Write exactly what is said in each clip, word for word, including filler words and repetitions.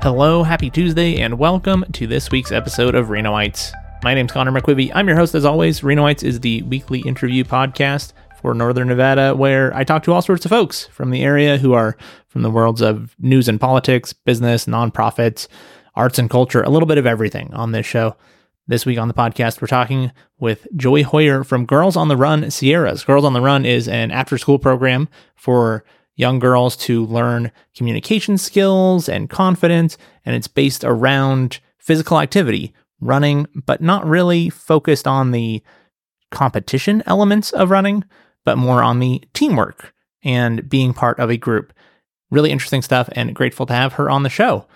Hello, happy Tuesday, and welcome to this week's episode of Renoites. My name's Connor McQuivey. I'm your host as always. Renoites is the weekly interview podcast for Northern Nevada, where I talk to all sorts of folks from the area who are from the worlds of news and politics, business, nonprofits, arts and culture, a little bit of everything on this show. This week on the podcast, we're talking with Joy Hoyer from Girls on the Run Sierras. Girls on the Run is an after-school program for young girls to learn communication skills and confidence, and it's based around physical activity, running, but not really focused on the competition elements of running, but more on the teamwork and being part of a group. Really interesting stuff, and grateful to have her on the show.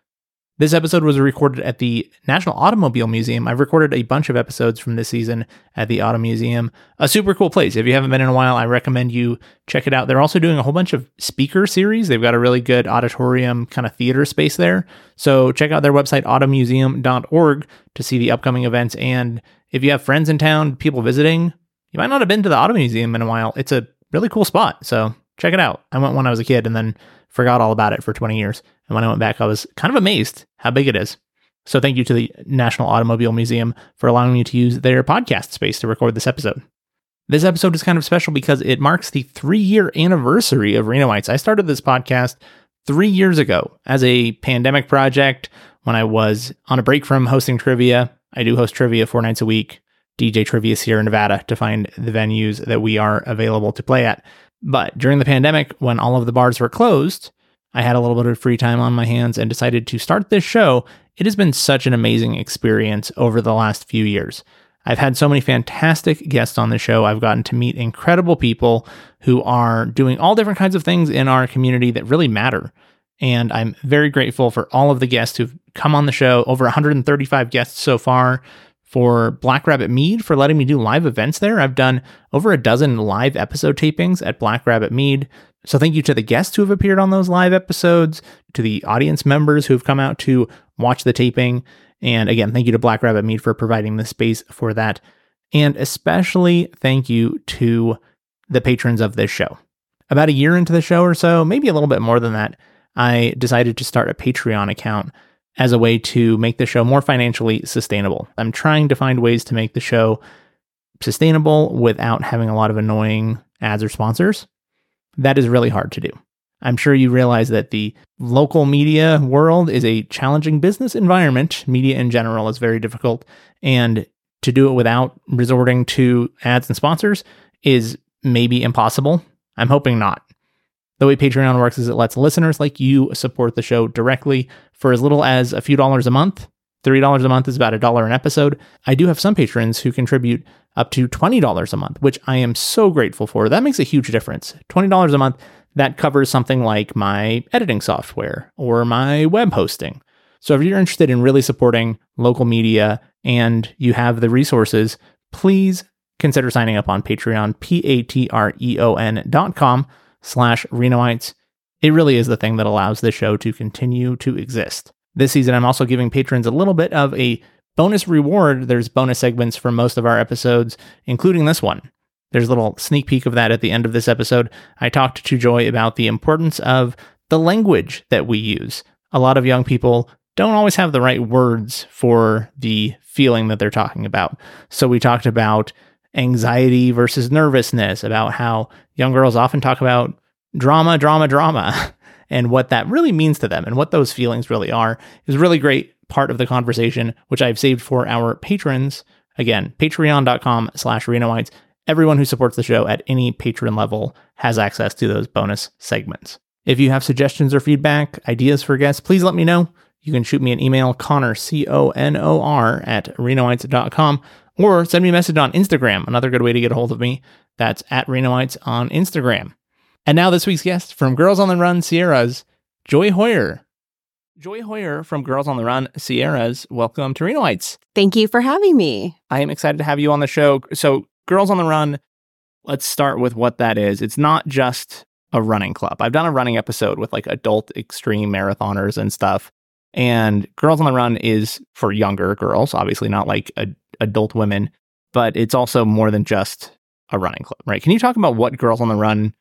This episode was recorded at the National Automobile Museum. I've recorded a bunch of episodes from this season at the Auto Museum. A super cool place. If you haven't been in a while, I recommend you check it out. They're also doing a whole bunch of speaker series. They've got a really good auditorium kind of theater space there. So check out their website, auto museum dot org, to see the upcoming events. And if you have friends in town, people visiting, you might not have been to the Auto Museum in a while. It's a really cool spot. So check it out. I went when I was a kid and then forgot all about it for twenty years. And when I went back, I was kind of amazed how big it is. So thank you to the National Automobile Museum for allowing me to use their podcast space to record this episode. This episode is kind of special because it marks the three-year anniversary of Renoites. I started this podcast three years ago as a pandemic project when I was on a break from hosting trivia. I do host trivia four nights a week, D J Trivia Sierra Nevada, to find the venues that we are available to play at. But during the pandemic, when all of the bars were closed, I had a little bit of free time on my hands and decided to start this show. It has been such an amazing experience over the last few years. I've had so many fantastic guests on the show. I've gotten to meet incredible people who are doing all different kinds of things in our community that really matter. And I'm very grateful for all of the guests who've come on the show, over one hundred thirty-five guests so far, for Black Rabbit Mead for letting me do live events there. I've done over a dozen live episode tapings at Black Rabbit Mead. So thank you to the guests who have appeared on those live episodes, to the audience members who have come out to watch the taping. And again, thank you to Black Rabbit Mead for providing the space for that. And especially thank you to the patrons of this show. About a year into the show or so, maybe a little bit more than that, I decided to start a Patreon account as a way to make the show more financially sustainable. I'm trying to find ways to make the show sustainable without having a lot of annoying ads or sponsors. That is really hard to do. I'm sure you realize that the local media world is a challenging business environment. Media in general is very difficult, and to do it without resorting to ads and sponsors is maybe impossible. I'm hoping not. The way Patreon works is it lets listeners like you support the show directly for as little as a few dollars a month. three dollars a month is about a dollar an episode. I do have some patrons who contribute up to twenty dollars a month, which I am so grateful for. That makes a huge difference. twenty dollars a month, that covers something like my editing software or my web hosting. So if you're interested in really supporting local media and you have the resources, please consider signing up on Patreon, P-A-T-R-E-O-N dot com slash Renoites. It really is the thing that allows this show to continue to exist. This season, I'm also giving patrons a little bit of a bonus reward. There's bonus segments for most of our episodes, including this one. There's a little sneak peek of that at the end of this episode. I talked to Joy about the importance of the language that we use. A lot of young people don't always have the right words for the feeling that they're talking about. So we talked about anxiety versus nervousness, about how young girls often talk about drama, drama, drama, and what that really means to them and what those feelings really are. Is a really great part of the conversation, which I've saved for our patrons. Again, patreon.com slash Renoites. Everyone who supports the show at any patron level has access to those bonus segments. If you have suggestions or feedback, ideas for guests, please let me know. You can shoot me an email, Connor, C O N O R, at Renoites dot com, or send me a message on Instagram, another good way to get a hold of me. That's at Renoites on Instagram. And now this week's guest from Girls on the Run Sierras, Joy Hoyer. Joy Hoyer from Girls on the Run Sierras, welcome to Renoites. Thank you for having me. I am excited to have you on the show. So Girls on the Run, let's start with what that is. It's not just a running club. I've done a running episode with like adult extreme marathoners and stuff. And Girls on the Run is for younger girls, obviously not like a, adult women, but it's also more than just a running club, right? Can you talk about what Girls on the Run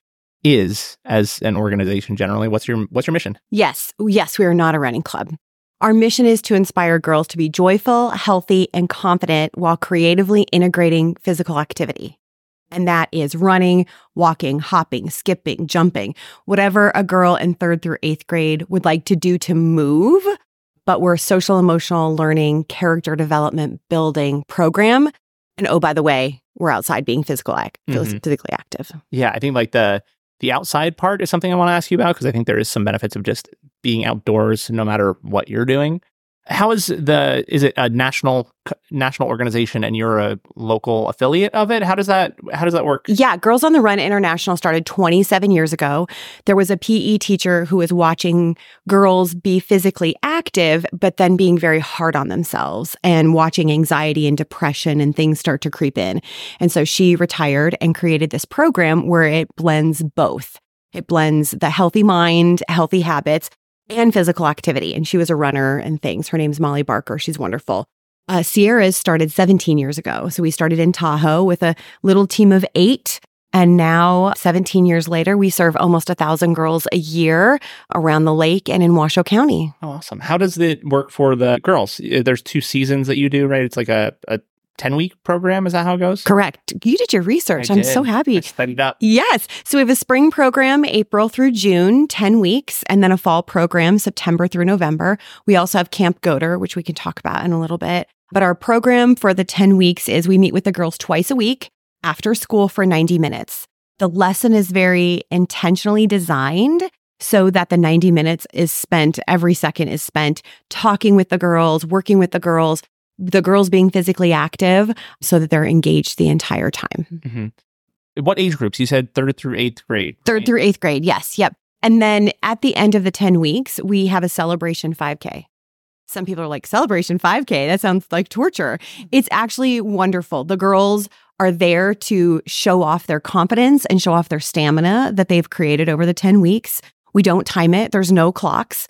is as an organization generally? What's your what's your mission? Yes. Yes, we are not a running club. Our mission is to inspire girls to be joyful, healthy, and confident while creatively integrating physical activity. And that is running, walking, hopping, skipping, jumping, whatever a girl in third through eighth grade would like to do to move. But we're a social emotional learning, character development building program. And oh, by the way, we're outside being physical act, mm-hmm. physically active. Yeah, I think like the the outside part is something I want to ask you about because I think there is some benefits of just being outdoors no matter what you're doing. How is the, is it a national national organization and you're a local affiliate of it? How does that, how does that work? Yeah, Girls on the Run International started twenty-seven years ago. There was a P E teacher who was watching girls be physically active, but then being very hard on themselves and watching anxiety and depression and things start to creep in. And so she retired and created this program where it blends both. It blends the healthy mind, healthy habits, and physical activity. And she was a runner and things. Her name's Molly Barker. She's wonderful. Uh, Sierra's started seventeen years ago. So we started in Tahoe with a little team of eight. And now, seventeen years later, we serve almost a thousand girls a year around the lake and in Washoe County. Oh, awesome. How does it work for the girls? There's two seasons that you do, right? It's like a, a ten-week program? Is that how it goes? Correct. You did your research. I I'm did. so happy. I studied up. Yes. So we have a spring program, April through June, ten weeks, and then a fall program, September through November. We also have Camp Goater, which we can talk about in a little bit. But our program for the ten weeks is we meet with the girls twice a week after school for ninety minutes. The lesson is very intentionally designed so that the ninety minutes is spent, every second is spent talking with the girls, working with the girls, the girls being physically active so that they're engaged the entire time. Mm-hmm. What age groups? You said third through eighth grade. Third right? through eighth grade. Yes. Yep. And then at the end of the ten weeks, we have a celebration five K. Some people are like, celebration five K? That sounds like torture. It's actually wonderful. The girls are there to show off their confidence and show off their stamina that they've created over the ten weeks. We don't time it. There's no clocks.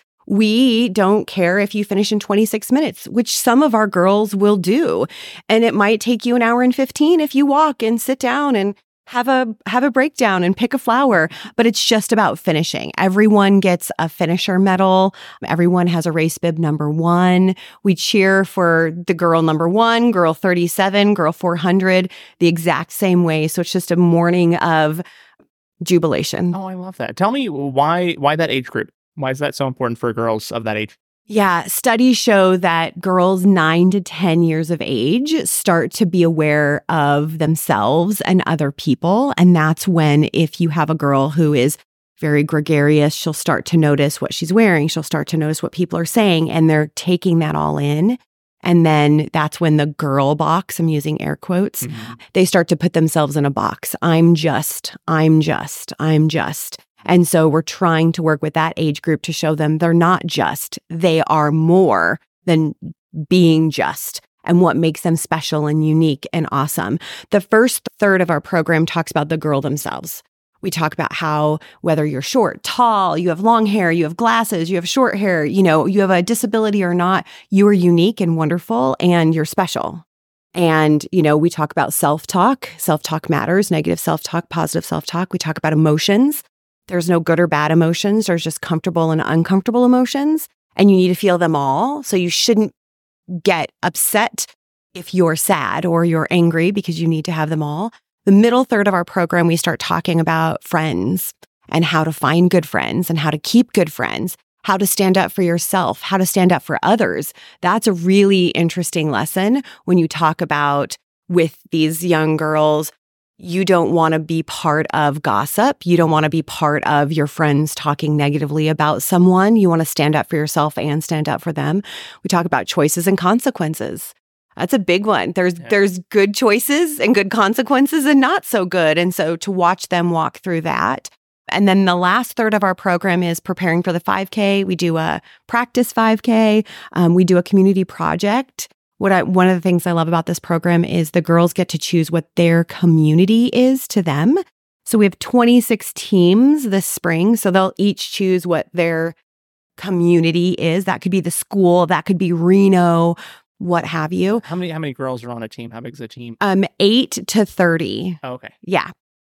We don't care if you finish in twenty-six minutes, which some of our girls will do. And it might take you an hour and fifteen if you walk and sit down and have a have a breakdown and pick a flower. But it's just about finishing. Everyone gets a finisher medal. Everyone has a race bib number one. We cheer for the girl number one, girl thirty-seven, girl four hundred, the exact same way. So it's just a morning of jubilation. Oh, I love that. Tell me why why that age group? Why is that so important for girls of that age? Yeah, studies show that girls nine to ten years of age start to be aware of themselves and other people. And that's when, if you have a girl who is very gregarious, she'll start to notice what she's wearing. She'll start to notice what people are saying, and they're taking that all in. And then that's when the girl box, I'm using air quotes, mm-hmm. they start to put themselves in a box. I'm just, I'm just, I'm just. And so we're trying to work with that age group to show them they're not just, they are more than being just, and what makes them special and unique and awesome. The first third of our program talks about the girl themselves. We talk about how, whether you're short, tall, you have long hair, you have glasses, you have short hair, you know, you have a disability or not, you are unique and wonderful and you're special. And, you know, we talk about self-talk. Self-talk matters, negative self-talk, positive self-talk. We talk about emotions. There's no good or bad emotions. There's just comfortable and uncomfortable emotions. And you need to feel them all. So you shouldn't get upset if you're sad or you're angry, because you need to have them all. The middle third of our program, we start talking about friends and how to find good friends and how to keep good friends, how to stand up for yourself, how to stand up for others. That's a really interesting lesson when you talk about with these young girls. You don't want to be part of gossip. You don't want to be part of your friends talking negatively about someone. You want to stand up for yourself and stand up for them. We talk about choices and consequences. That's a big one. There's yeah. there's good choices and good consequences and not so good. And so to watch them walk through that. And then the last third of our program is preparing for the five K. We do a practice five K. Um, we do a community project. What I, one of the things I love about this program is the girls get to choose what their community is to them. So we have twenty-six teams this spring. So they'll each choose what their community is. That could be the school, that could be Reno, what have you. How many how many girls are on a team? How big is the team? Um, eight to thirty. Oh, okay. Yeah.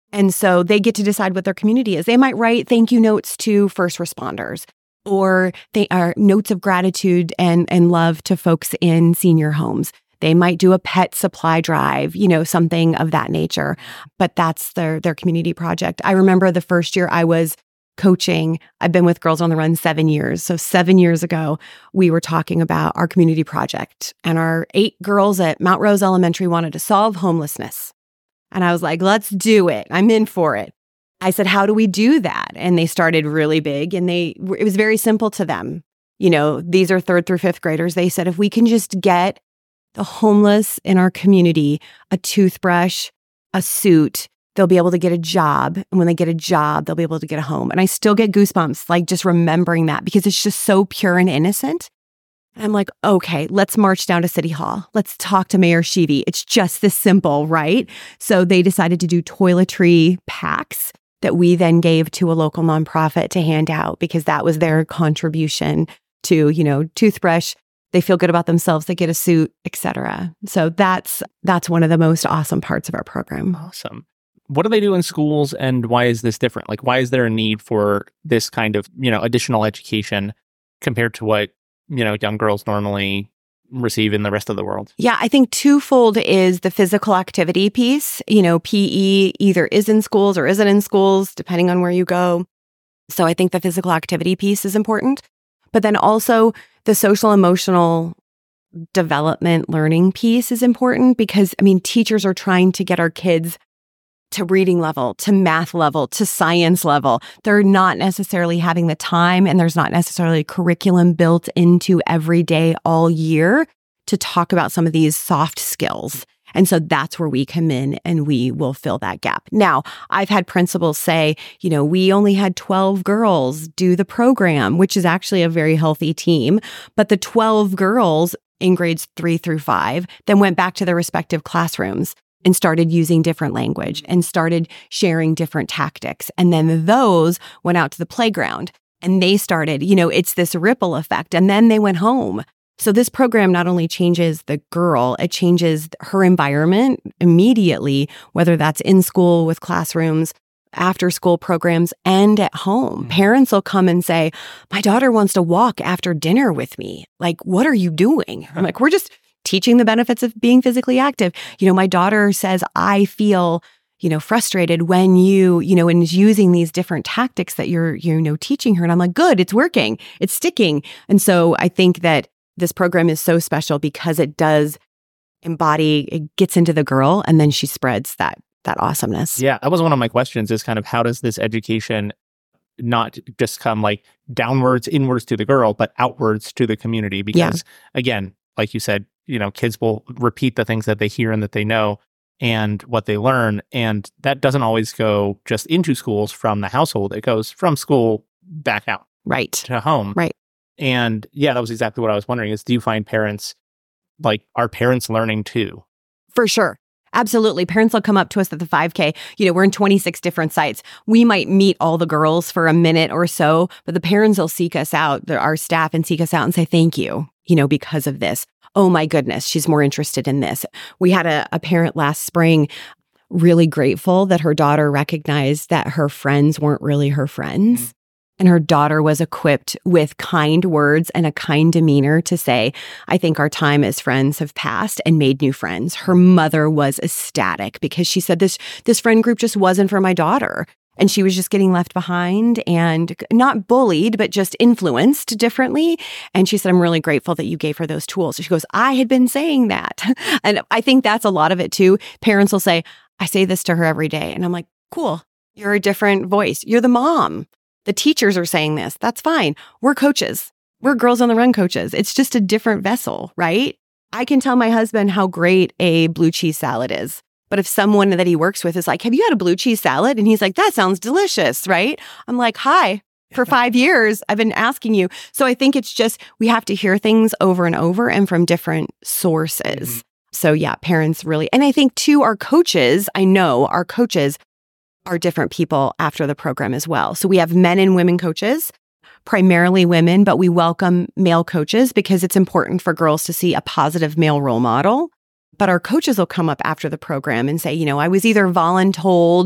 And so they get to decide what their community is. They might write thank you notes to first responders, or they are notes of gratitude and, and love to folks in senior homes. They might do a pet supply drive, you know, something of that nature. But that's their their community project. I remember the first year I was coaching, I've been with Girls on the Run seven years. So seven years ago, we were talking about our community project. And our eight girls at Mount Rose Elementary wanted to solve homelessness. And I was like, let's do it. I'm in for it. I said, how do we do that? And they started really big, and they it was very simple to them. You know, these are third through fifth graders. They said, if we can just get the homeless in our community a toothbrush, a suit, they'll be able to get a job. And when they get a job, they'll be able to get a home. And I still get goosebumps, like just remembering that, because it's just so pure and innocent. And I'm like, okay, let's march down to City Hall. Let's talk to Mayor Sheevy. It's just this simple, right? So they decided to do toiletry packs that we then gave to a local nonprofit to hand out, because that was their contribution to, you know, toothbrush. They feel good about themselves. They get a suit, et cetera. So that's that's one of the most awesome parts of our program. Awesome. What do they do in schools, and why is this different? Like, why is there a need for this kind of, you know, additional education compared to what, you know, young girls normally receive in the rest of the world? Yeah, I think twofold is the physical activity piece. You know, P E either is in schools or isn't in schools, depending on where you go. So I think the physical activity piece is important. But then also the social emotional development learning piece is important, because, I mean, teachers are trying to get our kids to reading level, to math level, to science level. They're not necessarily having the time, and there's not necessarily a curriculum built into every day all year to talk about some of these soft skills. And so that's where we come in, and we will fill that gap. Now, I've had principals say, you know, we only had twelve girls do the program, which is actually a very healthy team. But the twelve girls in grades three through five then went back to their respective classrooms and started using different language and started sharing different tactics. And then those went out to the playground, and they started, you know, it's this ripple effect. And then they went home. So this program not only changes the girl, it changes her environment immediately, whether that's in school with classrooms, after school programs, and at home. Mm-hmm. Parents will come and say, my daughter wants to walk after dinner with me. Like, what are you doing? I'm like, we're just teaching the benefits of being physically active. You know, my daughter says, I feel, you know, frustrated when you, you know, and is using these different tactics that you're, you know, teaching her. And I'm like, good, it's working, it's sticking. And so I think that this program is so special because it does embody, it gets into the girl, and then she spreads that that awesomeness. Yeah, that was one of my questions, is kind of how does this education not just come like downwards, inwards to the girl, but outwards to the community? Because yeah. again, like you said, you know, kids will repeat the things that they hear and that they know and what they learn. And that doesn't always go just into schools from the household. It goes from school back out. Right. To home. Right. And yeah, that was exactly what I was wondering is, do you find parents, like, are parents learning too? For sure. Absolutely. Parents will come up to us at the five K. You know, we're in twenty-six different sites. We might meet all the girls for a minute or so, but the parents will seek us out, our staff, and seek us out and say, thank you, you know, because of this. Oh my goodness, she's more interested in this. We had a, a parent last spring really grateful that her daughter recognized that her friends weren't really her friends. Mm-hmm. And her daughter was equipped with kind words and a kind demeanor to say, I think our time as friends have passed, and made new friends. Her mother was ecstatic because she said this, this friend group just wasn't for my daughter. And she was just getting left behind and not bullied, but just influenced differently. And she said, I'm really grateful that you gave her those tools. She goes, I had been saying that. And I think that's a lot of it too. Parents will say, I say this to her every day. And I'm like, cool. You're a different voice. You're the mom. The teachers are saying this. That's fine. We're coaches. We're Girls on the Run coaches. It's just a different vessel, right? I can tell my husband how great a blue cheese salad is. But if someone that he works with is like, have you had a blue cheese salad? And he's like, that sounds delicious, right? I'm like, hi, for five years, I've been asking you. So I think it's just, we have to hear things over and over and from different sources. Mm-hmm. So yeah, parents really, and I think too, our coaches, I know our coaches are different people after the program as well. So we have men and women coaches, primarily women, but we welcome male coaches because it's important for girls to see a positive male role model. But our coaches will come up after the program and say, you know, I was either voluntold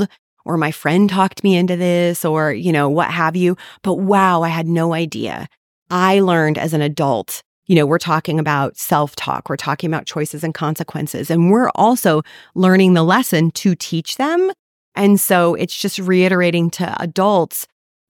or my friend talked me into this, or, you know, what have you. But wow, I had no idea. I learned as an adult, you know, we're talking about self-talk, we're talking about choices and consequences, and we're also learning the lesson to teach them. And so it's just reiterating to adults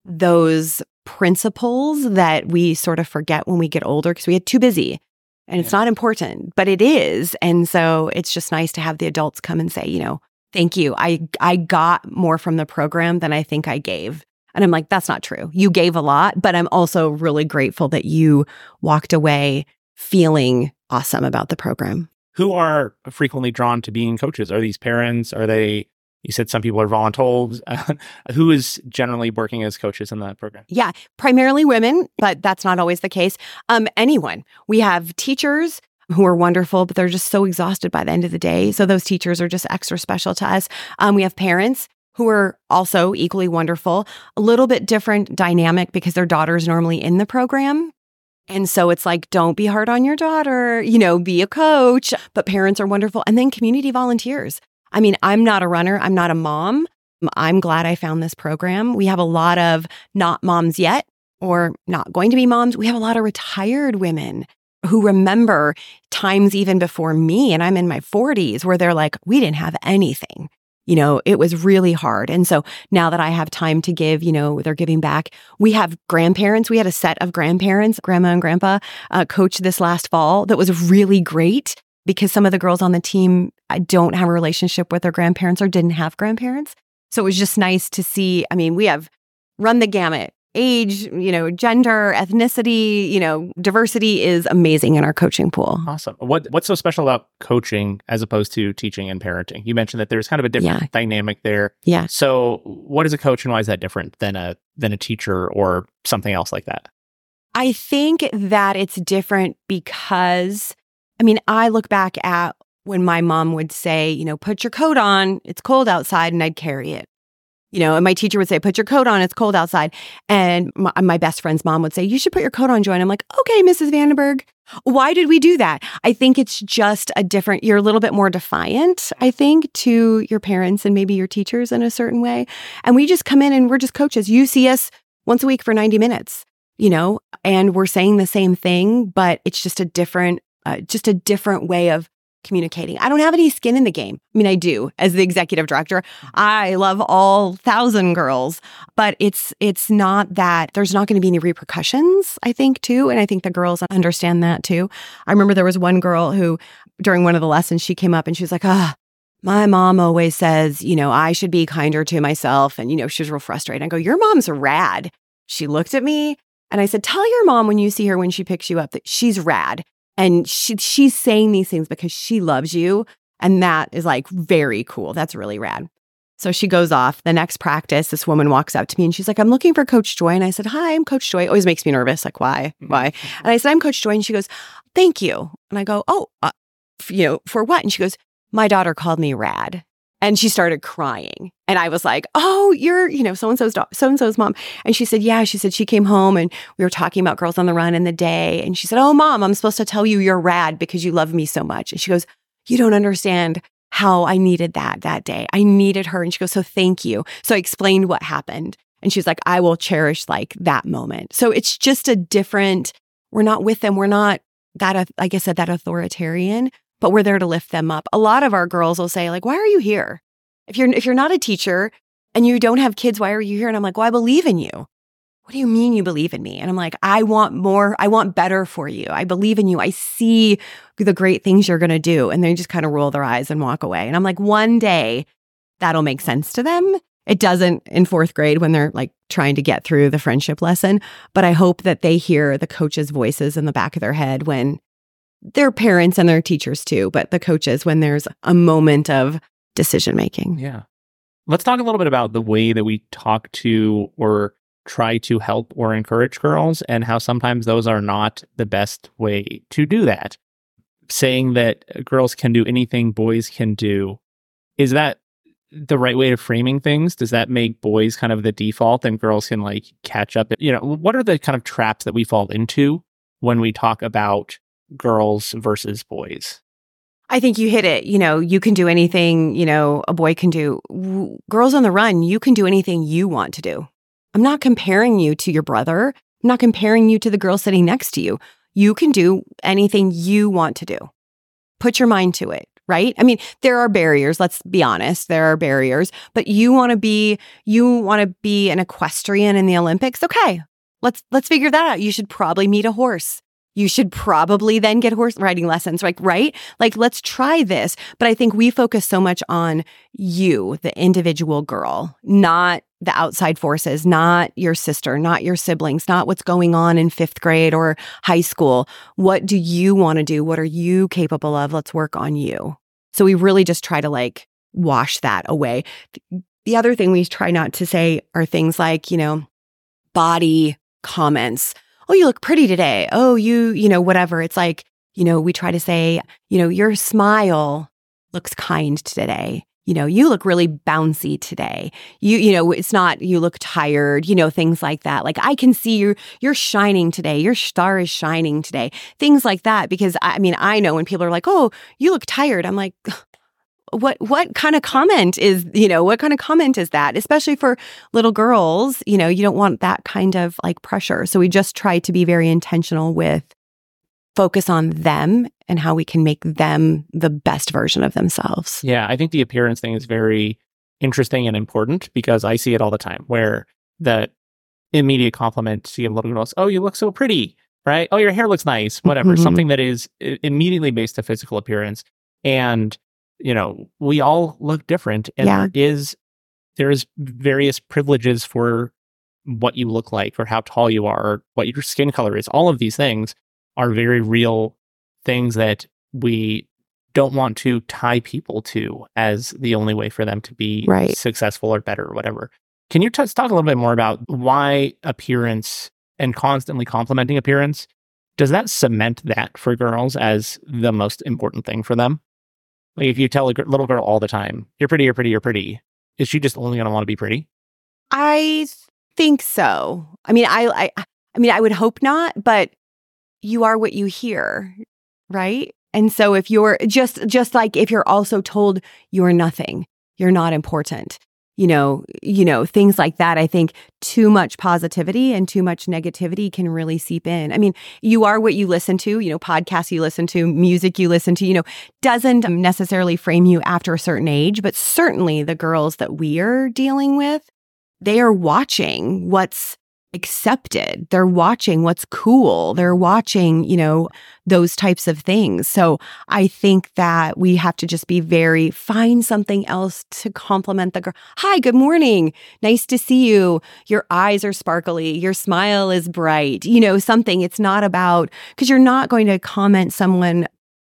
those principles that we sort of forget when we get older because we get too busy. And it's yeah. not important, but it is. And so it's just nice to have the adults come and say, you know, thank you. I I got more from the program than I think I gave. And I'm like, that's not true. You gave a lot, but I'm also really grateful that you walked away feeling awesome about the program. Who are frequently drawn to being coaches? Are these parents? Are they, you said some people are voluntold. Who is generally working as coaches in that program? Yeah, primarily women, but that's not always the case. Um, anyone. We have teachers who are wonderful, but they're just so exhausted by the end of the day. So those teachers are just extra special to us. Um, we have parents who are also equally wonderful, a little bit different dynamic because their daughter's normally in the program. And so it's like, don't be hard on your daughter, you know, be a coach, but parents are wonderful. And then community volunteers. I mean, I'm not a runner. I'm not a mom. I'm glad I found this program. We have a lot of not moms yet or not going to be moms. We have a lot of retired women who remember times even before me, and I'm in my forties, where they're like, we didn't have anything. You know, it was really hard. And so now that I have time to give, you know, they're giving back. We have grandparents. We had a set of grandparents, grandma and grandpa, uh, coach this last fall that was really great because some of the girls on the team don't have a relationship with their grandparents or didn't have grandparents. So it was just nice to see. I mean, we have run the gamut. Age, you know, gender, ethnicity, you know, diversity is amazing in our coaching pool. Awesome. What What's so special about coaching as opposed to teaching and parenting? You mentioned that there's kind of a different yeah. dynamic there. Yeah. So what is a coach and why is that different than a than a teacher or something else like that? I think that it's different because, I mean, I look back at when my mom would say, you know, put your coat on, it's cold outside, and I'd carry it. You know, and my teacher would say, put your coat on, it's cold outside. And my, my best friend's mom would say, you should put your coat on, Joy. And I'm like, okay, Missus Vandenberg. Why did we do that? I think it's just a different, you're a little bit more defiant, I think, to your parents and maybe your teachers in a certain way. And we just come in and we're just coaches. You see us once a week for ninety minutes, you know, and we're saying the same thing, but it's just a different, uh, just a different way of communicating. I don't have any skin in the game. I mean, I do as the executive director. I love all thousand girls, but it's it's not that there's not going to be any repercussions, I think, too. And I think the girls understand that, too. I remember there was one girl who, during one of the lessons, she came up and she was like, ah, my mom always says, you know, I should be kinder to myself. And, you know, she was real frustrated. I go, your mom's rad. She looked at me and I said, tell your mom when you see her, when she picks you up, that she's rad. And she she's saying these things because she loves you. And that is like very cool. That's really rad. So she goes off. The next practice, this woman walks up to me and she's like, I'm looking for Coach Joy. And I said, hi, I'm Coach Joy. It always makes me nervous. Like, why? Why? And I said, I'm Coach Joy. And she goes, thank you. And I go, oh, uh, f- you know, for what? And she goes, my daughter called me rad. And she started crying. And I was like, oh, you're, you know, so-and-so's do- so-and-so's mom. And she said, yeah, she said she came home and we were talking about Girls on the Run in the day. And she said, oh, mom, I'm supposed to tell you you're rad because you love me so much. And she goes, you don't understand how I needed that that day. I needed her. And she goes, so thank you. So I explained what happened. And she's like, I will cherish like that moment. So it's just a different, we're not with them. We're not that, like I said, that authoritarian. But we're there to lift them up. A lot of our girls will say, like, why are you here? If you're if you're not a teacher and you don't have kids, why are you here? And I'm like, well, I believe in you. What do you mean you believe in me? And I'm like, I want more. I want better for you. I believe in you. I see the great things you're going to do. And they just kind of roll their eyes and walk away. And I'm like, one day that'll make sense to them. It doesn't in fourth grade when they're like trying to get through the friendship lesson. But I hope that they hear the coaches' voices in the back of their head when their parents and their teachers too, but the coaches when there's a moment of decision making. Yeah. Let's talk a little bit about the way that we talk to or try to help or encourage girls and how sometimes those are not the best way to do that. Saying that girls can do anything boys can do, is that the right way of framing things? Does that make boys kind of the default and girls can like catch up? You know, what are the kind of traps that we fall into when we talk about girls versus boys? I think you hit it. You know, you can do anything, you know, a boy can do. W- Girls on the Run, you can do anything you want to do. I'm not comparing you to your brother. I'm not comparing you to the girl sitting next to you. You can do anything you want to do. Put your mind to it, right? I mean, there are barriers. Let's be honest. There are barriers, but you want to be, you want to be an equestrian in the Olympics. Okay. Let's, let's figure that out. You should probably meet a horse. You should probably then get horse riding lessons, like, right? Like, let's try this. But I think we focus so much on you, the individual girl, not the outside forces, not your sister, not your siblings, not what's going on in fifth grade or high school. What do you want to do? What are you capable of? Let's work on you. So we really just try to like wash that away. The other thing we try not to say are things like, you know, body comments. Oh, you look pretty today. Oh, you, you know, whatever. It's like, you know, we try to say, you know, your smile looks kind today. You know, you look really bouncy today. You, you know, it's not, you look tired, you know, things like that. Like, I can see you, you're shining today. Your star is shining today. Things like that. Because I mean, I know when people are like, oh, you look tired. I'm like, What what kind of comment is, you know, what kind of comment is that? Especially for little girls, you know, you don't want that kind of like pressure. So we just try to be very intentional with focus on them and how we can make them the best version of themselves. Yeah, I think the appearance thing is very interesting and important because I see it all the time where the immediate compliment to a little girl is, oh, you look so pretty, right? Oh, your hair looks nice, whatever. Mm-hmm. Something that is immediately based to physical appearance. And you know, we all look different, and Yeah. there is there is various privileges for what you look like, or how tall you are, or what your skin color is. All of these things are very real things that we don't want to tie people to as the only way for them to be Right. successful or better or whatever. Can you t- talk a little bit more about why appearance and constantly complimenting appearance, does that cement that for girls as the most important thing for them? Like, if you tell a gr- little girl all the time, you're pretty, you're pretty, you're pretty, is she just only going to want to be pretty? I think so. I mean, I, I, I mean, I would hope not, but you are what you hear, right? And so if you're just, just like if you're also told you're nothing, you're not important, you know, you know, things like that. I think too much positivity and too much negativity can really seep in. I mean, you are what you listen to, you know, podcasts you listen to, music you listen to, you know, doesn't necessarily frame you after a certain age, but certainly the girls that we are dealing with, they are watching what's accepted. They're watching what's cool. They're watching, you know, those types of things. So I think that we have to just be very, find something else to compliment the girl. Hi, good morning. Nice to see you. Your eyes are sparkly. Your smile is bright. You know, something. It's not about, because you're not going to comment someone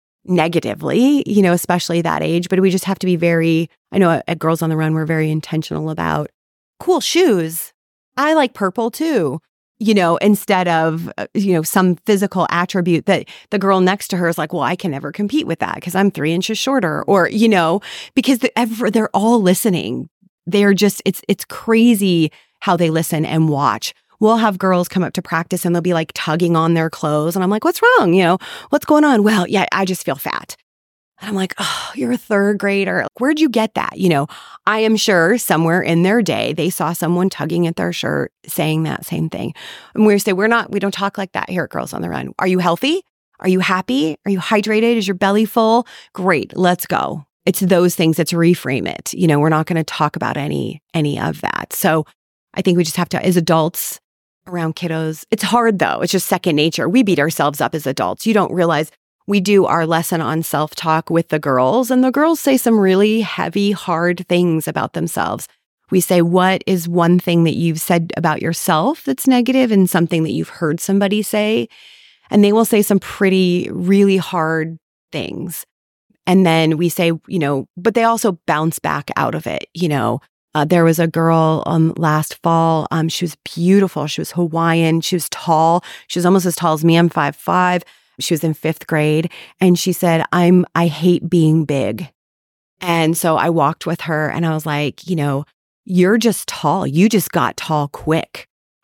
negatively, you know, especially that age. But we just have to be very, I know at, at Girls on the Run, we're very intentional about cool shoes. I like purple too, you know, instead of, uh, you know, some physical attribute that the girl next to her is like, well, I can never compete with that because I'm three inches shorter, or, you know, because the, ever, they're all listening. They're just, it's, it's crazy how they listen and watch. We'll have girls come up to practice and they'll be like tugging on their clothes. And I'm like, what's wrong? You know, what's going on? Well, yeah, I just feel fat. And I'm like, oh, you're a third grader. Where'd you get that? You know, I am sure somewhere in their day, they saw someone tugging at their shirt saying that same thing. And we say, we're not, we don't talk like that here at Girls on the Run. Are you healthy? Are you happy? Are you hydrated? Is your belly full? Great. Let's go. It's those things. It's reframe it. You know, we're not going to talk about any, any of that. So I think we just have to, as adults around kiddos, it's hard though. It's just second nature. We beat ourselves up as adults. You don't realize we do our lesson on self-talk with the girls, and the girls say some really heavy, hard things about themselves. We say, what is one thing that you've said about yourself that's negative and something that you've heard somebody say? And they will say some pretty, really hard things. And then we say, you know, but they also bounce back out of it. You know, uh, there was a girl um, last fall. Um, she was beautiful. She was Hawaiian. She was tall. She was almost as tall as me. I'm five five. She was in fifth grade, and she said, I'm, I hate being big. And so I walked with her and I was like, you know, you're just tall. You just got tall quick.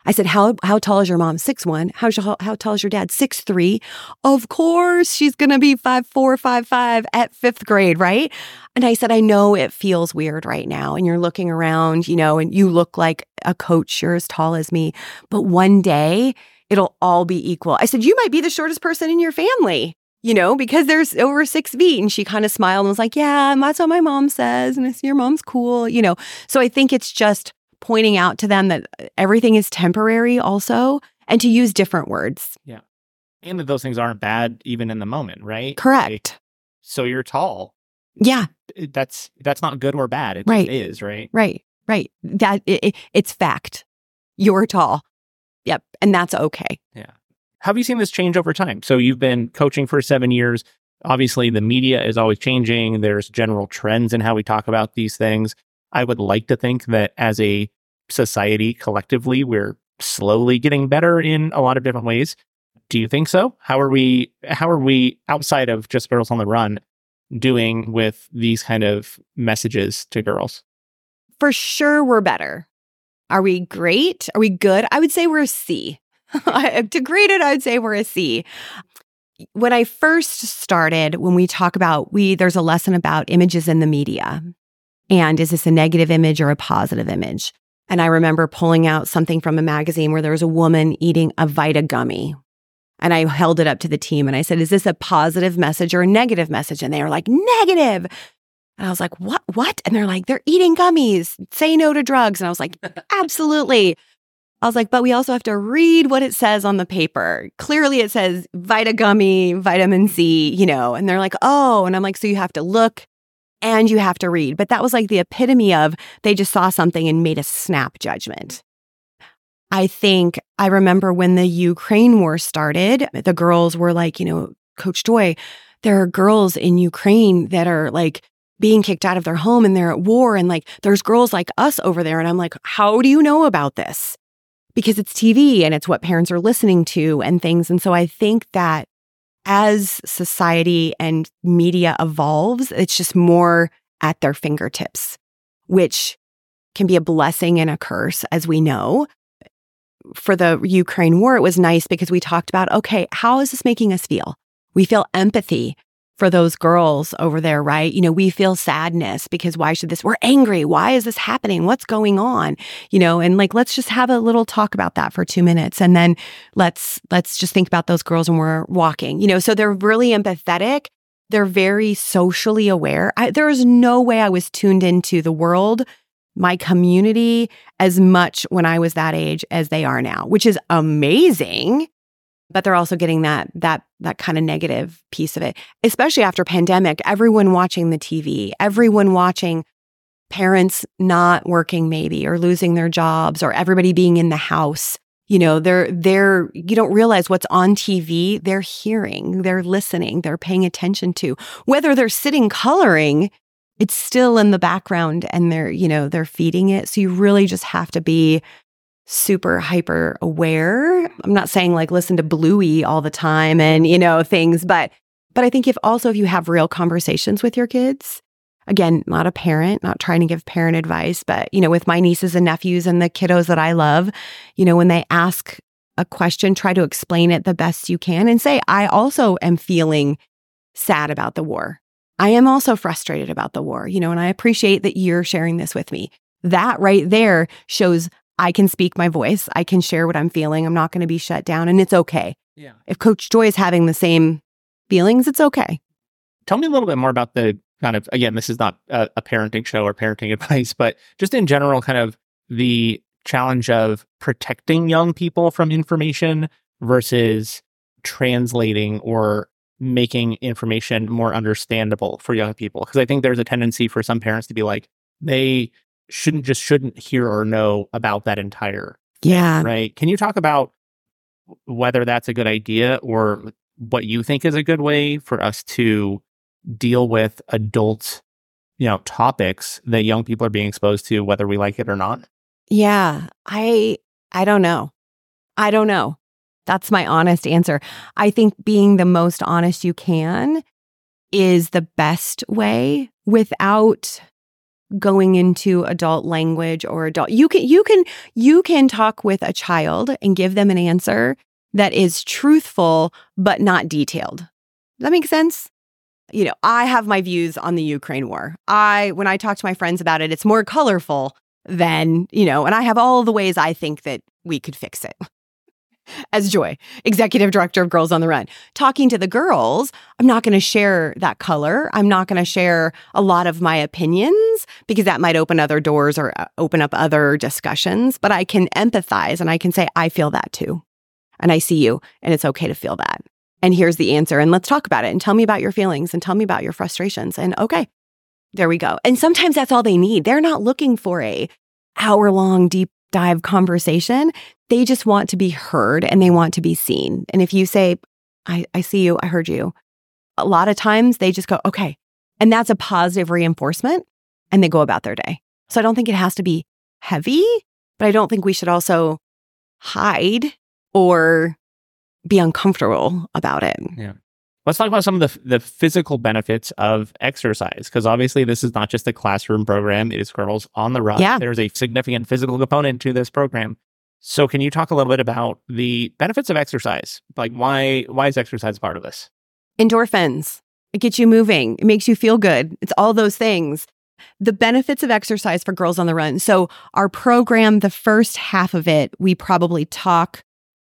I said, how how tall is your mom? six one. How's your, how tall is your dad? six three. Of course, she's going to be five four, five five at fifth grade, right? And I said, I know it feels weird right now. And you're looking around, you know, and you look like a coach. You're as tall as me. But one day, it'll all be equal. I said, you might be the shortest person in your family, you know, because there's over six feet. And she kind of smiled and was like, yeah, that's what my mom says. And I said, your mom's cool, you know. So I think it's just pointing out to them that everything is temporary also, and to use different words. Yeah. And that those things aren't bad even in the moment, right? Correct. Like, so you're tall. Yeah. That's that's not good or bad. It right. just is, right? Right. Right. That it, it, it's fact. You're tall. Yep. And that's okay. Yeah. How have you seen this change over time? So you've been coaching for seven years. Obviously, the media is always changing. There's general trends in how we talk about these things. I would like to think that as a society, collectively, we're slowly getting better in a lot of different ways. Do you think so? How are we, how are we outside of just Girls on the Run doing with these kind of messages to girls? For sure, we're better. Are we great? Are we good? I would say we're a C. To grade it, I would say we're a C. When I first started, when we talk about, we there's a lesson about images in the media. And is this a negative image or a positive image? And I remember pulling out something from a magazine where there was a woman eating a Vita gummy. And I held it up to the team and I said, is this a positive message or a negative message? And they were like, negative. And I was like, what? What? And they're like, they're eating gummies. Say no to drugs. And I was like, absolutely. I was like, but we also have to read what it says on the paper. Clearly it says Vita gummy, vitamin C, you know, and they're like, oh, and I'm like, so you have to look and you have to read. But that was like the epitome of they just saw something and made a snap judgment. I think I remember when the Ukraine war started, the girls were like, you know, Coach Joy, there are girls in Ukraine that are like being kicked out of their home and they're at war. And like, there's girls like us over there. And I'm like, how do you know about this? Because it's T V and it's what parents are listening to and things. And so I think that as society and media evolves, it's just more at their fingertips, which can be a blessing and a curse, as we know. For the Ukraine war, it was nice because we talked about, okay, how is this making us feel? We feel empathy for those girls over there, right? You know, we feel sadness because why should this, we're angry. Why is this happening? What's going on? You know, and like, let's just have a little talk about that for two minutes. And then let's, let's just think about those girls when we're walking, you know, so they're really empathetic. They're very socially aware. I, there was no way I was tuned into the world, my community as much when I was that age as they are now, which is amazing. But they're also getting that that that kind of negative piece of it, especially after pandemic. Everyone watching the T V, everyone watching parents not working maybe or losing their jobs, or everybody being in the house. You know, they're they're you don't realize what's on T V. They're hearing, they're listening, they're paying attention to. Whether they're sitting coloring, it's still in the background, and they're you know they're feeding it. So you really just have to be super hyper aware. I'm not saying like listen to Bluey all the time and, you know, things, but, but I think if also if you have real conversations with your kids, again, not a parent, not trying to give parent advice, but, you know, with my nieces and nephews and the kiddos that I love, you know, when they ask a question, try to explain it the best you can and say, I also am feeling sad about the war. I am also frustrated about the war, you know, and I appreciate that you're sharing this with me. That right there shows I can speak my voice. I can share what I'm feeling. I'm not going to be shut down, and it's okay. Yeah. If Coach Joy is having the same feelings, it's okay. Tell me a little bit more about the kind of, again, this is not a, a parenting show or parenting advice, but just in general, kind of the challenge of protecting young people from information versus translating or making information more understandable for young people. Because I think there's a tendency for some parents to be like, they shouldn't just shouldn't hear or know about that entire yeah thing, right? Can you talk about whether that's a good idea or what you think is a good way for us to deal with adult, you know, topics that young people are being exposed to, whether we like it or not? Yeah, I I don't know. I don't know. That's my honest answer. I think being the most honest you can is the best way without going into adult language or adult. You can you can you can talk with a child and give them an answer that is truthful but not detailed. Does that make sense? You know, I have my views on the Ukraine war. I when I talk to my friends about it, it's more colorful than, you know, and I have all the ways I think that we could fix it. As Joy, executive director of Girls on the Run. Talking to the girls, I'm not going to share that color. I'm not going to share a lot of my opinions because that might open other doors or open up other discussions. But I can empathize and I can say, I feel that too. And I see you and it's okay to feel that. And here's the answer. And let's talk about it and tell me about your feelings and tell me about your frustrations. And okay, there we go. And sometimes that's all they need. They're not looking for a hour-long deep dive conversation. They just want to be heard and they want to be seen. And if you say, I, I see you, I heard you, a lot of times they just go, okay. And that's a positive reinforcement and they go about their day. So I don't think it has to be heavy, but I don't think we should also hide or be uncomfortable about it. Yeah. Let's talk about some of the the physical benefits of exercise, because obviously this is not just a classroom program. It is Girls on the Run. Yeah. There's a significant physical component to this program. So can you talk a little bit about the benefits of exercise? Like why why is exercise part of this? Endorphins. It gets you moving. It makes you feel good. It's all those things. The benefits of exercise for Girls on the Run. So our program, the first half of it, we probably talk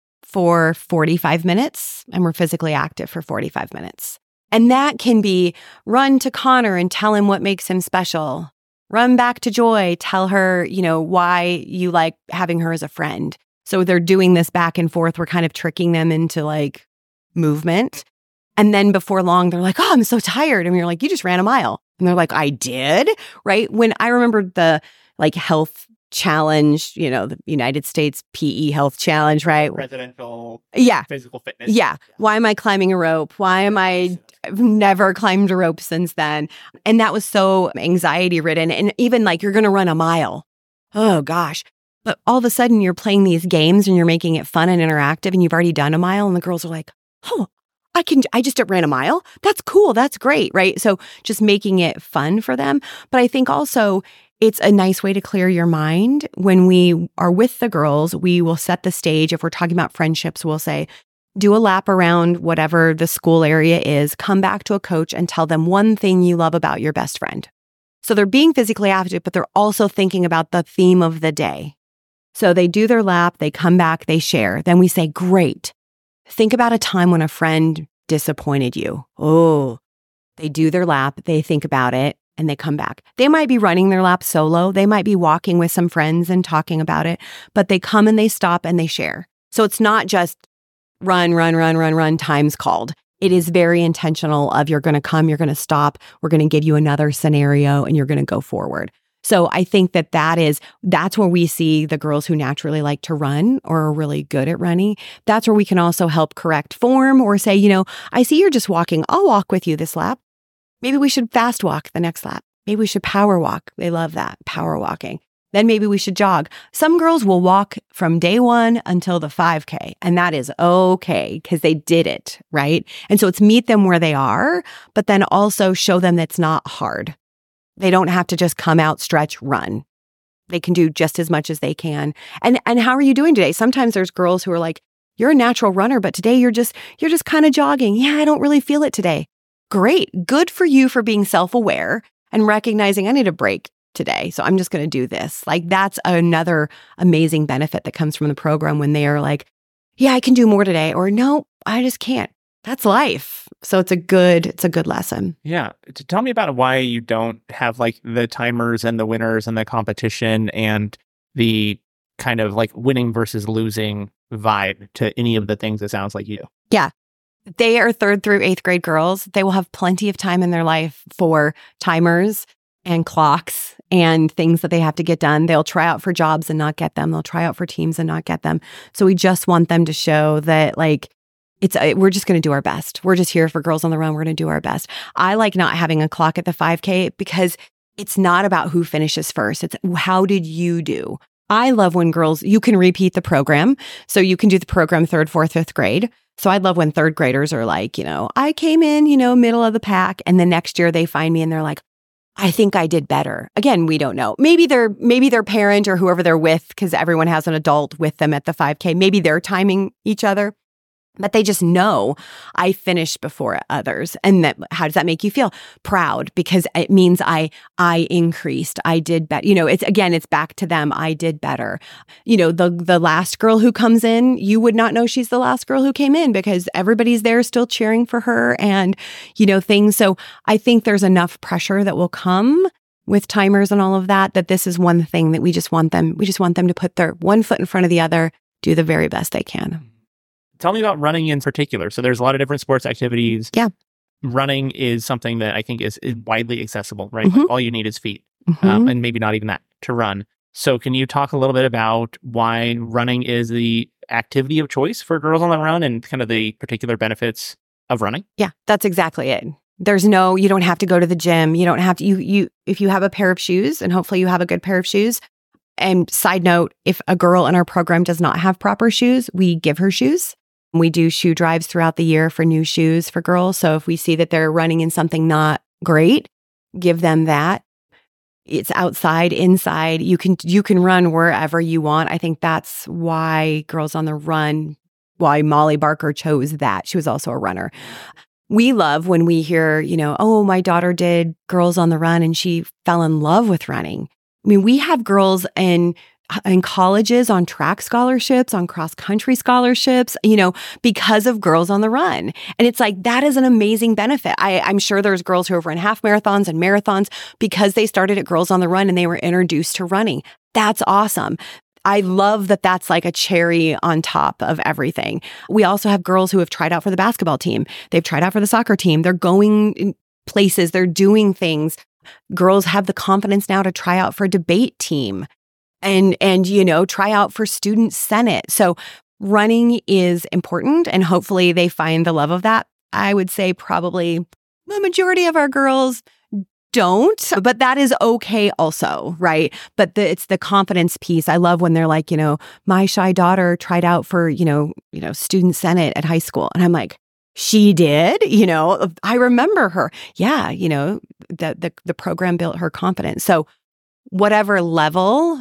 for forty-five minutes and we're physically active for forty-five minutes. And that can be run to Connor and tell him what makes him special. Run back to Joy, tell her, you know, why you like having her as a friend. So they're doing this back and forth. We're kind of tricking them into like movement. And then before long, they're like, oh, I'm so tired. And you're like, you just ran a mile. And they're like, I did, right? When I remember the like health challenge, you know, the United States P E health challenge, right? Residential yeah. physical fitness. Yeah. yeah. Why am I climbing a rope? Why am I, I've never climbed a rope since then. And that was so anxiety ridden. And even like, you're going to run a mile. Oh gosh. But all of a sudden you're playing these games and you're making it fun and interactive and you've already done a mile. And the girls are like, oh, I can, I just ran a mile. That's cool. That's great. Right. So just making it fun for them. But I think also it's a nice way to clear your mind. When we are with the girls, we will set the stage. If we're talking about friendships, we'll say, do a lap around whatever the school area is, come back to a coach and tell them one thing you love about your best friend. So they're being physically active, but they're also thinking about the theme of the day. So they do their lap, they come back, they share. Then we say, great. Think about a time when a friend disappointed you. Oh, they do their lap, they think about it, and they come back. They might be running their lap solo. They might be walking with some friends and talking about it, but they come and they stop and they share. So it's not just run, run, run, run, run, time's called. It is very intentional of you're going to come, you're going to stop, we're going to give you another scenario, and you're going to go forward. So I think that that is, that's where we see the girls who naturally like to run or are really good at running. That's where we can also help correct form or say, you know, I see you're just walking. I'll walk with you this lap. Maybe we should fast walk the next lap. Maybe we should power walk. They love that, power walking. Then maybe we should jog. Some girls will walk from day one until the five K, and that is okay because they did it, right? And so it's meet them where they are, but then also show them that's not hard. They don't have to just come out, stretch, run. They can do just as much as they can. And and how are you doing today? Sometimes there's girls who are like, you're a natural runner, but today you're just you're just kind of jogging. Yeah, I don't really feel it today. Great. Good for you for being self-aware and recognizing I need a break today. So I'm just going to do this. Like that's another amazing benefit that comes from the program when they are like, yeah, I can do more today. Or no, I just can't. That's life. So it's a good, it's a good lesson. Yeah. To tell me about why you don't have like the timers and the winners and the competition and the kind of like winning versus losing vibe to any of the things it sounds like you do. Yeah. They are third through eighth grade girls. They will have plenty of time in their life for timers and clocks and things that they have to get done. They'll try out for jobs and not get them. They'll try out for teams and not get them. So we just want them to show that like, it's we're just going to do our best. We're just here for Girls on the Run. We're going to do our best. I like not having a clock at the five K because it's not about who finishes first. It's how did you do? I love when girls, you can repeat the program. So you can do the program third, fourth, fifth grade. So I love when third graders are like, you know, I came in, you know, middle of the pack. And the next year they find me and they're like, I think I did better. Again, we don't know. Maybe their maybe their parent or whoever they're with, because everyone has an adult with them at the five K, maybe they're timing each other. But they just know I finished before others. And that, how does that make you feel? Proud, because it means I I increased. I did better. You know, it's again, it's back to them. I did better. You know, the the last girl who comes in, you would not know she's the last girl who came in because everybody's there still cheering for her and, you know, things. So I think there's enough pressure that will come with timers and all of that, that this is one thing that we just want them, we just want them to put their one foot in front of the other, do the very best they can. Tell me about running in particular. So there's a lot of different sports activities. Yeah. Running is something that I think is, is widely accessible, right? Mm-hmm. Like all you need is feet, Mm-hmm. um, and maybe not even that to run. So can you talk a little bit about why running is the activity of choice for girls on the run and kind of the particular benefits of running? Yeah, that's exactly it. There's no, you don't have to go to the gym. You don't have to, you, you, if you have a pair of shoes, and hopefully you have a good pair of shoes. And side note, if a girl in our program does not have proper shoes, we give her shoes. We do shoe drives throughout the year for new shoes for girls. So if we see that they're running in something not great, give them that. It's outside, inside. You can you can run wherever you want. I think that's why Girls on the Run, why Molly Barker chose that. She was also a runner. We love when we hear, you know, oh, my daughter did Girls on the Run and she fell in love with running. I mean, we have girls in in colleges on track scholarships, on cross-country scholarships, you know, because of Girls on the Run. And it's like, that is an amazing benefit. I, I'm sure there's girls who have run half marathons and marathons because they started at Girls on the Run and they were introduced to running. That's awesome. I love that that's like a cherry on top of everything. We also have girls who have tried out for the basketball team. They've tried out for the soccer team. They're going places. They're doing things. Girls have the confidence now to try out for a debate team. And, and, you know, try out for student senate. So running is important and hopefully they find the love of that. I would say probably the majority of our girls don't, but that is okay also, right? But the, it's the confidence piece. I love when they're like, you know, my shy daughter tried out for, you know, you know, student senate at high school. And I'm like, she did, you know, I remember her. Yeah. You know, the, the, the program built her confidence. So whatever level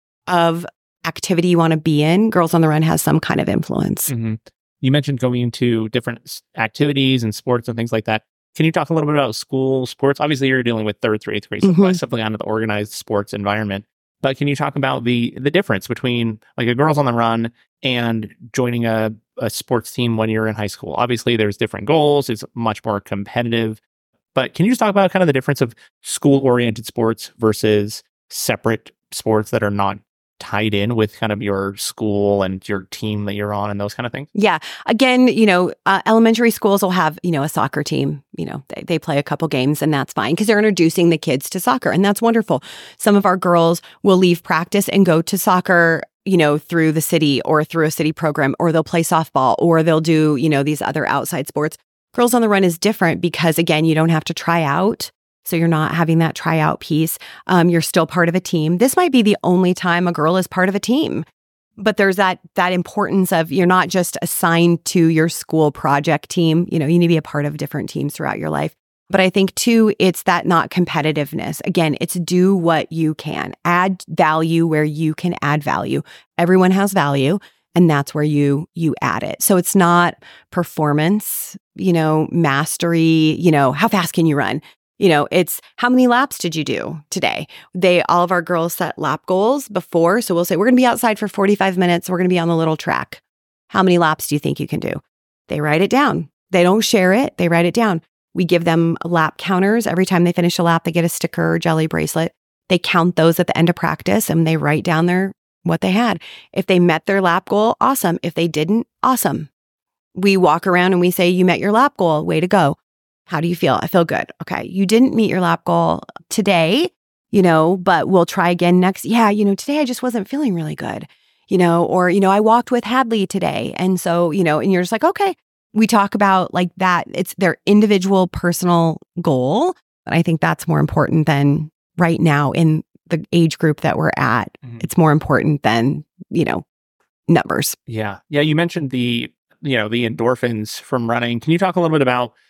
of activity you want to be in, Girls on the Run has some kind of influence. Mm-hmm. You mentioned going into different activities and sports and things like that. Can you talk a little bit about school sports? Obviously, you're dealing with third through eighth grade, so Mm-hmm. simply onto the organized sports environment. But can you talk about the the difference between like a Girls on the Run and joining a, a sports team when you're in high school? Obviously, there's different goals. It's much more competitive. But can you just talk about kind of the difference of school-oriented sports versus separate sports that are not tied in with kind of your school and your team that you're on and those kind of things? Yeah. Again, you know, uh, elementary schools will have, you know, a soccer team, you know, they, they play a couple games and that's fine because they're introducing the kids to soccer and that's wonderful. Some of our girls will leave practice and go to soccer, you know, through the city or through a city program, or they'll play softball or they'll do, you know, these other outside sports. Girls on the Run is different because again, you don't have to try out. So you're not having that tryout piece. Um, you're still part of a team. This might be the only time a girl is part of a team. But there's that that importance of you're not just assigned to your school project team. You know, you need to be a part of different teams throughout your life. But I think too, it's that not competitiveness. Again, it's do what you can. Add value where you can add value. Everyone has value. And that's where you you add it. So it's not performance, you know, mastery, you know, how fast can you run? You know, it's how many laps did you do today? They, all of our girls set lap goals before. So we'll say, we're going to be outside for forty-five minutes. We're going to be on the little track. How many laps do you think you can do? They write it down. They don't share it. They write it down. We give them lap counters. Every time they finish a lap, they get a sticker or jelly bracelet. They count those at the end of practice and they write down their what they had. If they met their lap goal, awesome. If they didn't, awesome. We walk around and we say, you met your lap goal. Way to go. How do you feel? I feel good. Okay. You didn't meet your lap goal today, you know, but we'll try again next. Yeah. You know, today I just wasn't feeling really good, you know, or, you know, I walked with Hadley today. And so, you know, and you're just like, okay, we talk about like that. It's their individual personal goal. But I think that's more important than right now in the age group that we're at. Mm-hmm. It's more important than, you know, numbers. Yeah. Yeah. You mentioned the, you know, the endorphins from running. Can you talk a little bit about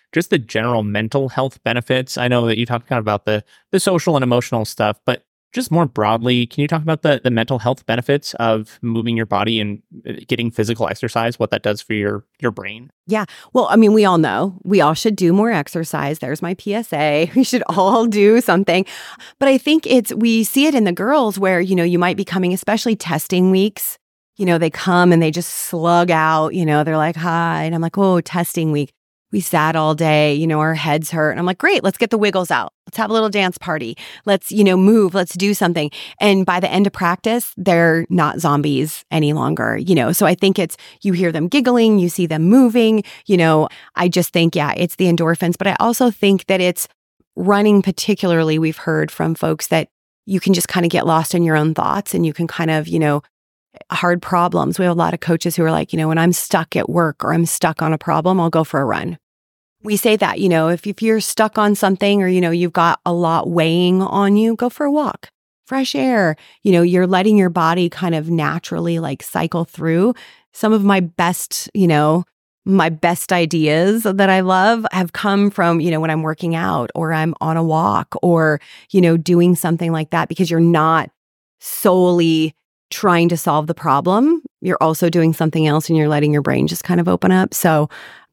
just the general mental health benefits? I know that you talked kind of about the the social and emotional stuff, but just more broadly, can you talk about the the mental health benefits of moving your body and getting physical exercise, what that does for your your brain? Yeah. Well, I mean, we all know we all should do more exercise. There's my P S A. We should all do something. But I think it's, we see it in the girls where, you know, you might be coming, especially testing weeks, you know, they come and they just slug out, you know, they're like, hi. And I'm like, oh, testing week. We sat all day, you know, our heads hurt. And I'm like, great, let's get the wiggles out. Let's have a little dance party. Let's, you know, move. Let's do something. And by the end of practice, they're not zombies any longer, you know. So I think it's, you hear them giggling, you see them moving, you know. I just think, yeah, it's the endorphins. But I also think that it's running particularly, we've heard from folks that you can just kind of get lost in your own thoughts and you can kind of, you know, hard problems. We have a lot of coaches who are like, you know, when I'm stuck at work or I'm stuck on a problem, I'll go for a run. We say that, you know, if, if you're stuck on something or, you know, you've got a lot weighing on you, go for a walk, fresh air. You know, you're letting your body kind of naturally like cycle through. Some of my best, you know, my best ideas that I love have come from, you know, when I'm working out or I'm on a walk or, you know, doing something like that, because you're not solely trying to solve the problem. You're also doing something else and you're letting your brain just kind of open up. So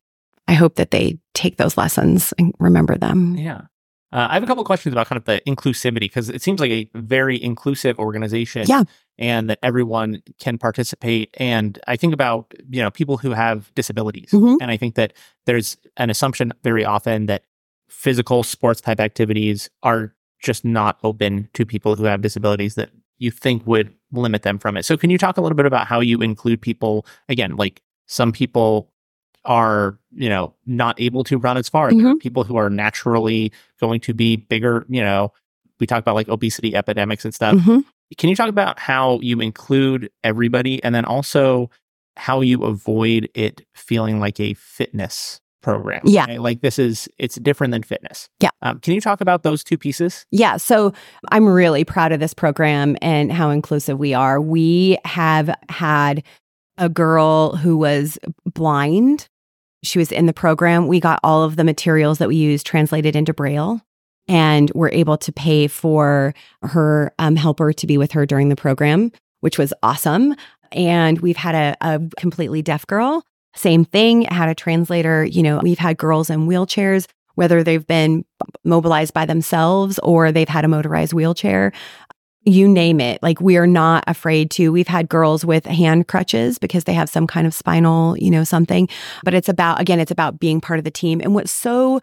I hope that they take those lessons and remember them. Yeah. Uh, I have a couple of questions about kind of the inclusivity, because it seems like a very inclusive organization. Yeah. And that everyone can participate. And I think about, you know, people who have disabilities. Mm-hmm. And I think that there's an assumption very often that physical sports type activities are just not open to people who have disabilities that you think would limit them from it. So can you talk a little bit about how you include people? Again, like some people are, you know, not able to run as far. Mm-hmm. There are people who are naturally going to be bigger, you know, we talk about like obesity epidemics and stuff. Mm-hmm. Can you talk about how you include everybody, and then also how you avoid it feeling like a fitness program? Yeah. Right? Like this is, it's different than fitness. Yeah. Um, can you talk about those two pieces? Yeah. So I'm really proud of this program and how inclusive we are. We have had a girl who was blind. She was in the program. We got all of the materials that we use translated into Braille, and we're able to pay for her um, helper to be with her during the program, which was awesome. And we've had a, a completely deaf girl. Same thing, had a translator. You know, we've had girls in wheelchairs, whether they've been mobilized by themselves or they've had a motorized wheelchair. You name it. Like, we are not afraid to. We've had girls with hand crutches because they have some kind of spinal, you know, something. But it's about, again, it's about being part of the team. And what's so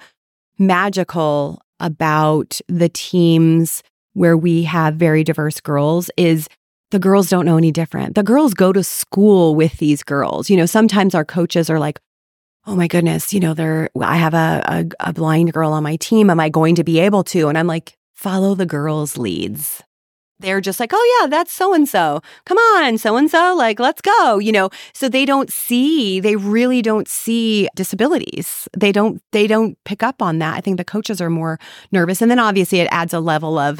magical about the teams where we have very diverse girls is the girls don't know any different. The girls go to school with these girls. You know, sometimes our coaches are like, oh my goodness, you know, they're, I have a, a, a blind girl on my team. Am I going to be able to? And I'm like, follow the girls' leads. They're just like, oh yeah, that's so-and-so. Come on, so-and-so, like, let's go, you know? So they don't see, they really don't see disabilities. They don't, they don't pick up on that. I think the coaches are more nervous. And then obviously it adds a level of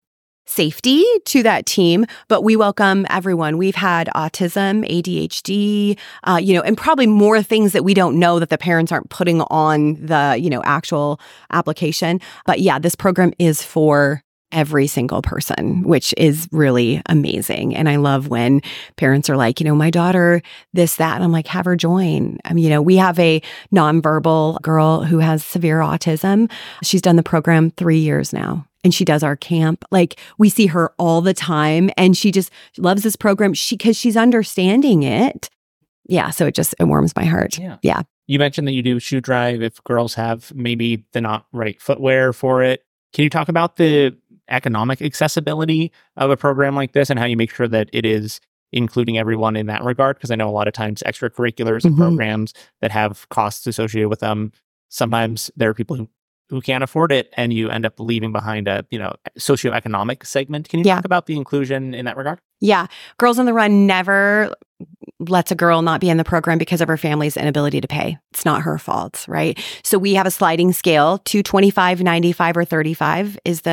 safety to that team, but we welcome everyone. We've had autism, A D H D, uh, you know, and probably more things that we don't know that the parents aren't putting on the, you know, actual application. But yeah, this program is for every single person, which is really amazing. And I love when parents are like, you know, my daughter, this, that. And I'm like, have her join. I mean, you know, we have a nonverbal girl who has severe autism. She's done the program three years now. And she does our camp. Like, we see her all the time, and she just loves this program. She, because she's understanding it. Yeah. So it just, it warms my heart. Yeah. Yeah. You mentioned that you do shoe drive if girls have maybe the not right footwear for it. Can you talk about the economic accessibility of a program like this and how you make sure that it is including everyone in that regard? Because I know a lot of times extracurriculars and Mm-hmm. programs that have costs associated with them, sometimes there are people who who can't afford it, and you end up leaving behind a, you know, socioeconomic segment. Can you Yeah. talk about the inclusion in that regard? Yeah. Girls on the Run never lets a girl not be in the program because of her family's inability to pay. It's not her fault, right? So we have a sliding scale. two twenty-five, ninety-five, or thirty-five is the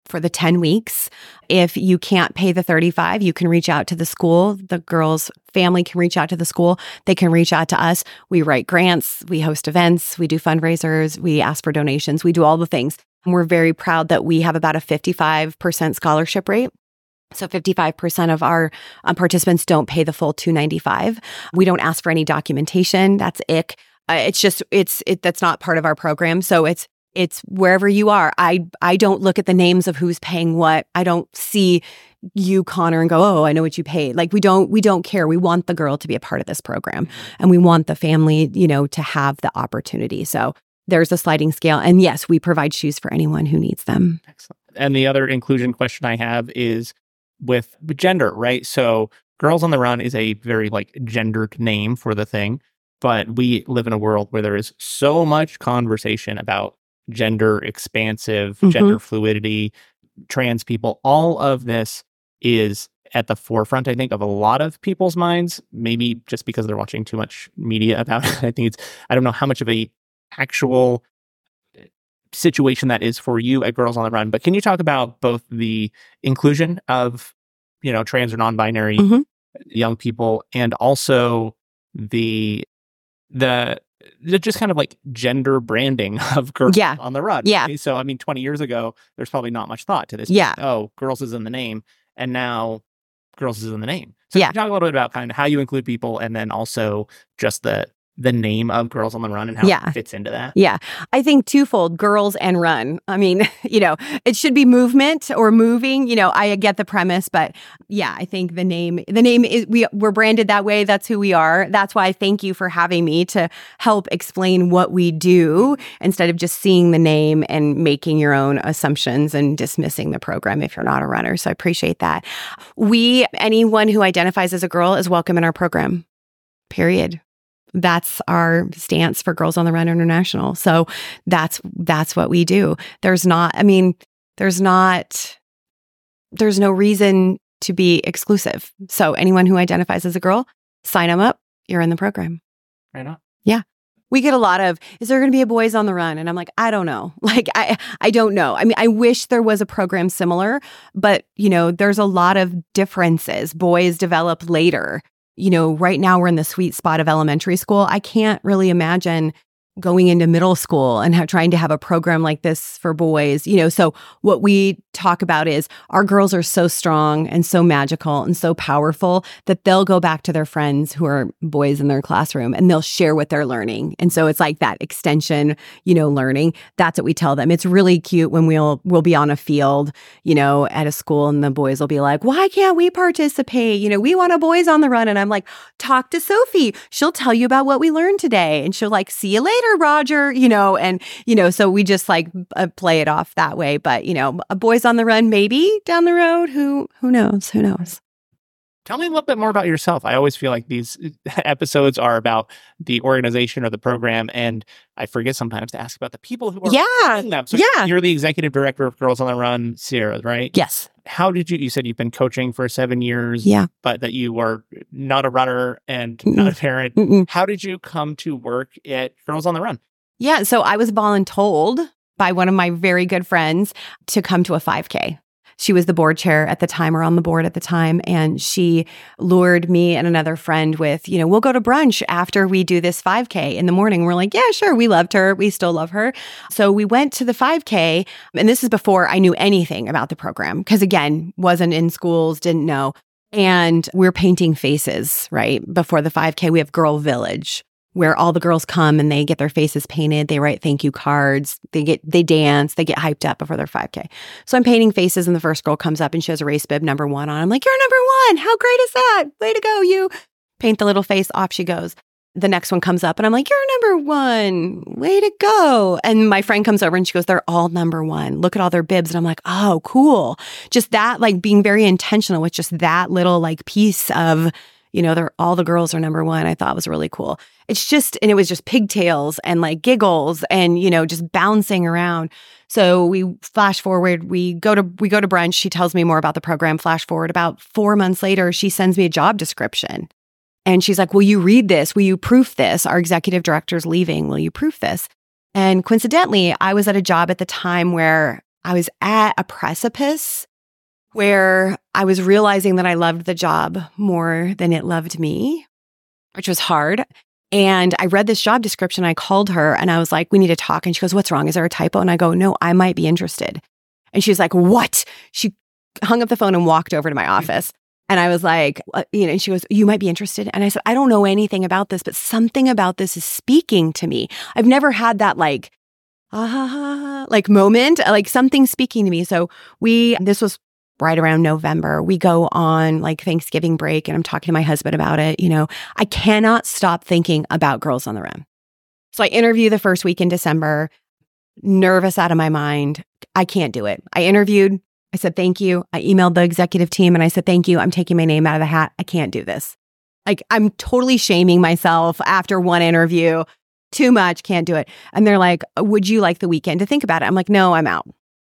for the ten weeks. If you can't pay the thirty-five, you can reach out to the school. The girl's family can reach out to the school. They can reach out to us. We write grants, we host events, we do fundraisers, we ask for donations, we do all the things. And we're very proud that we have about a fifty-five percent scholarship rate. So fifty-five percent of our um, participants don't pay the full two hundred ninety-five dollars. We don't ask for any documentation. That's I C. Uh, it's just, it's, it, that's not part of our program. So it's, It's wherever you are. I I don't look at the names of who's paying what. I don't see you, Connor, and go, oh, I know what you paid. Like we don't we don't care. We want the girl to be a part of this program, and we want the family, you know, to have the opportunity. So there's a sliding scale, and yes, we provide shoes for anyone who needs them. Excellent. And the other inclusion question I have is with gender, right? So Girls on the Run is a very like gendered name for the thing, but we live in a world where there is so much conversation about gender expansive, mm-hmm. gender fluidity, trans people. All of this is at the forefront, I think, of a lot of people's minds, maybe just because they're watching too much media about it. I think it's, I don't know how much of a actual situation that is for you at Girls on the Run, but can you talk about both the inclusion of, you know, trans or non-binary mm-hmm. young people, and also the, the, just kind of like gender branding of Girls yeah. on the Run. Yeah. Right? So, I mean, twenty years ago, there's probably not much thought to this. Yeah. Oh, Girls is in the name. And now Girls is in the name. So yeah. can you talk a little bit about kind of how you include people, and then also just the the name of Girls on the Run and how yeah. it fits into that? Yeah. I think twofold, girls and run. I mean, you know, it should be movement or moving. You know, I get the premise, but yeah, I think the name, the name is, we, we're branded that way. That's who we are. That's why I thank you for having me to help explain what we do instead of just seeing the name and making your own assumptions and dismissing the program if you're not a runner. So I appreciate that. We, anyone who identifies as a girl is welcome in our program, period. That's our stance for Girls on the Run International. So that's that's what we do. There's not, I mean, there's not, there's no reason to be exclusive. So anyone who identifies as a girl, sign them up. You're in the program. Right on. Yeah. We get a lot of, is there going to be a Boys on the Run? And I'm like, I don't know. Like, I, I don't know. I mean, I wish there was a program similar, but, you know, there's a lot of differences. Boys develop later. You know, right now we're in the sweet spot of elementary school. I can't really imagine going into middle school and have, trying to have a program like this for boys, you know. So what we talk about is our girls are so strong and so magical and so powerful that they'll go back to their friends who are boys in their classroom and they'll share what they're learning. And so it's like that extension, you know, learning. That's what we tell them. It's really cute when we'll we'll be on a field, you know, at a school, and the boys will be like, why can't we participate? You know, we want a Boys on the Run. And I'm like, talk to Sophie. She'll tell you about what we learned today. And she'll like, see you later, Roger, you know, and, you know, so we just like uh, play it off that way. But, you know, a Boys on the Run, maybe down the road, who, who knows, who knows? Tell me a little bit more about yourself. I always feel like these episodes are about the organization or the program, and I forget sometimes to ask about the people who are yeah. in them. So yeah. you're the executive director of Girls on the Run, Sierra, right? Yes. How did you, you said you've been coaching for seven years, yeah. but that you are not a runner and Mm-mm. not a parent. Mm-mm. How did you come to work at Girls on the Run? Yeah. So I was voluntold by one of my very good friends to come to a five K. She was the board chair at the time, or on the board at the time. And she lured me and another friend with, you know, we'll go to brunch after we do this five K in the morning. We're like, yeah, sure. We loved her. We still love her. So we went to the five K. And this is before I knew anything about the program. Because again, wasn't in schools, didn't know. And we're painting faces, right? Before the five K, we have Girl Village, where all the girls come and they get their faces painted. They write thank you cards. They get, they dance, they get hyped up before their five K. So I'm painting faces, and the first girl comes up and she has a race bib number one on. I'm like, you're number one. How great is that? Way to go, you. Paint the little face, off she goes. The next one comes up and I'm like, you're number one. Way to go. And my friend comes over and she goes, they're all number one. Look at all their bibs. And I'm like, oh, cool. Just that, like being very intentional with just that little like piece of, you know, they're all the girls are number one. I thought was really cool. It's just, and it was just pigtails and like giggles and, you know, just bouncing around. So we flash forward, we go to, we go to brunch. She tells me more about the program. Flash forward about four months later, she sends me a job description. And she's like, will you read this? Will you proof this? Our executive director's leaving. Will you proof this? And coincidentally, I was at a job at the time where I was at a precipice where I was realizing that I loved the job more than it loved me, which was hard. And I read this job description. I called her and I was like, we need to talk. And she goes, what's wrong? Is there a typo? And I go, no, I might be interested. And she was like, what? She hung up the phone and walked over to my office. And I was like, you know, and she goes, you might be interested. And I said, I don't know anything about this, but something about this is speaking to me. I've never had that like, ah, like moment, like something speaking to me. So we, this was right around November. We go on like Thanksgiving break and I'm talking to my husband about it. You know, I cannot stop thinking about Girls on the Run. So I interview the first week in December, nervous out of my mind. I can't do it. I interviewed. I said, thank you. I emailed the executive team and I said, thank you. I'm taking my name out of the hat. I can't do this. Like, I'm totally shaming myself after one interview. Too much, can't do it. And they're like, would you like the weekend to think about it? I'm like, no, I'm out.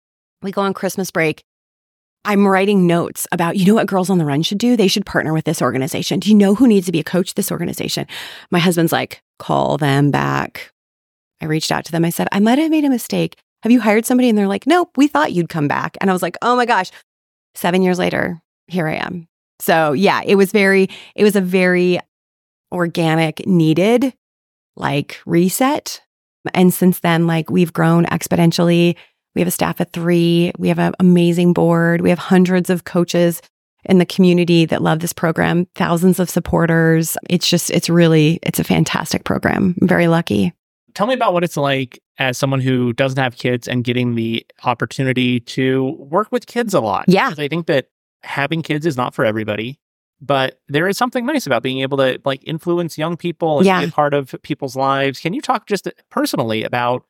We go on Christmas break. I'm writing notes about, you know what Girls on the Run should do? They should partner with this organization. Do you know who needs to be a coach to this organization? My husband's like, call them back. I reached out to them. I said, I might have made a mistake. Have you hired somebody? And they're like, nope, we thought you'd come back. And I was like, oh my gosh, seven years later, here I am. So yeah, it was very, it was a very organic, needed like reset. And since then, like we've grown exponentially. We have a staff of three. We have an amazing board. We have hundreds of coaches in the community that love this program, thousands of supporters. It's just, it's really, it's a fantastic program. I'm very lucky. Tell me about what it's like as someone who doesn't have kids and getting the opportunity to work with kids a lot. Yeah. Because I think that having kids is not for everybody, but there is something nice about being able to like influence young people and yeah. be a part of people's lives. Can you talk just personally about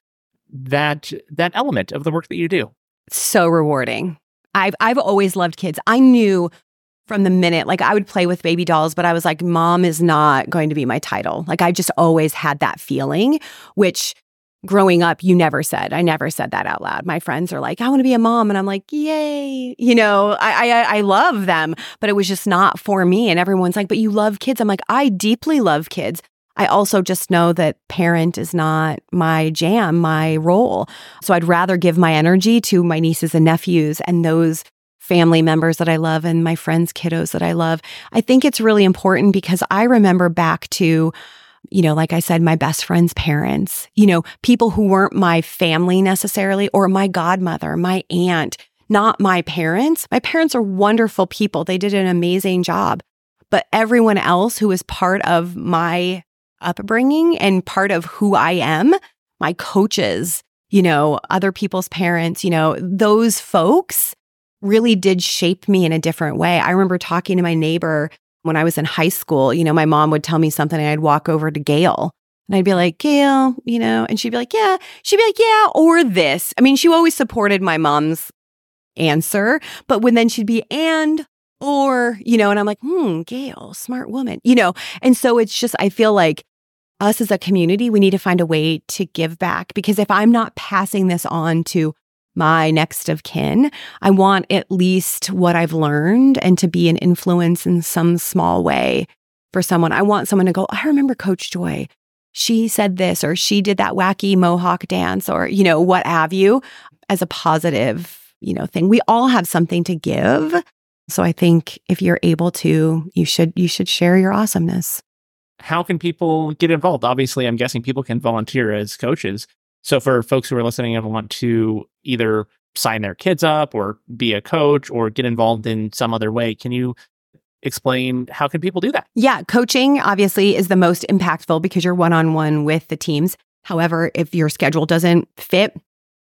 that that element of the work that you do? So rewarding. I've I've always loved kids. I knew from the minute, like I would play with baby dolls, but I was like, mom is not going to be my title. Like I just always had that feeling, which growing up, you never said. I never said that out loud. My friends are like, I want to be a mom. And I'm like, yay. You know, I, I I love them, but it was just not for me. And everyone's like, but you love kids. I'm like, I deeply love kids. I also just know that parent is not my jam, my role. So I'd rather give my energy to my nieces and nephews and those family members that I love and my friends' kiddos that I love. I think it's really important because I remember back to, you know, like I said, my best friend's parents, you know, people who weren't my family necessarily, or my godmother, my aunt, not my parents. My parents are wonderful people. They did an amazing job. But everyone else who was part of my upbringing and part of who I am, my coaches, you know, other people's parents, you know, those folks really did shape me in a different way. I remember talking to my neighbor when I was in high school. You know, my mom would tell me something and I'd walk over to Gail and I'd be like, Gail, you know, and she'd be like, yeah. She'd be like, yeah, or this. I mean, she always supported my mom's answer, but when then she'd be, and, or, you know, and I'm like, hmm, Gail, smart woman, you know? And so it's just, I feel like us as a community, we need to find a way to give back, because if I'm not passing this on to my next of kin, I want at least what I've learned and to be an influence in some small way for someone. I want someone to go, I remember Coach Joy. She said this, or she did that wacky Mohawk dance, or, you know, what have you, as a positive, you know, thing. We all have something to give. So I think if you're able to, you should, you should share your awesomeness. How can people get involved? Obviously, I'm guessing people can volunteer as coaches. So for folks who are listening and want to either sign their kids up or be a coach or get involved in some other way, can you explain how can people do that? Yeah, coaching obviously is the most impactful because you're one-on-one with the teams. However, if your schedule doesn't fit,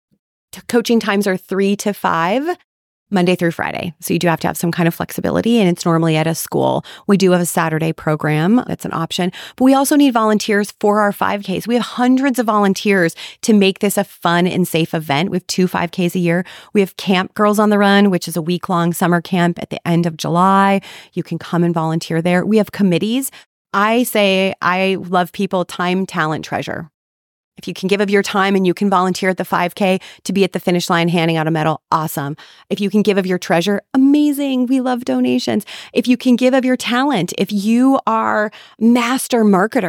coaching times are three to five, Monday through Friday. So you do have to have some kind of flexibility, and it's normally at a school. We do have a Saturday program. That's an option. But we also need volunteers for our five Ks. We have hundreds of volunteers to make this a fun and safe event. We have two five Ks a year. We have Camp Girls on the Run, which is a week-long summer camp at the end of July. You can come and volunteer there. We have committees. I say I love people, time, talent, treasure. If you can give of your time and you can volunteer at the five K to be at the finish line handing out a medal, awesome. If you can give of your treasure, amazing. We love donations. If you can give of your talent, if you are master marketer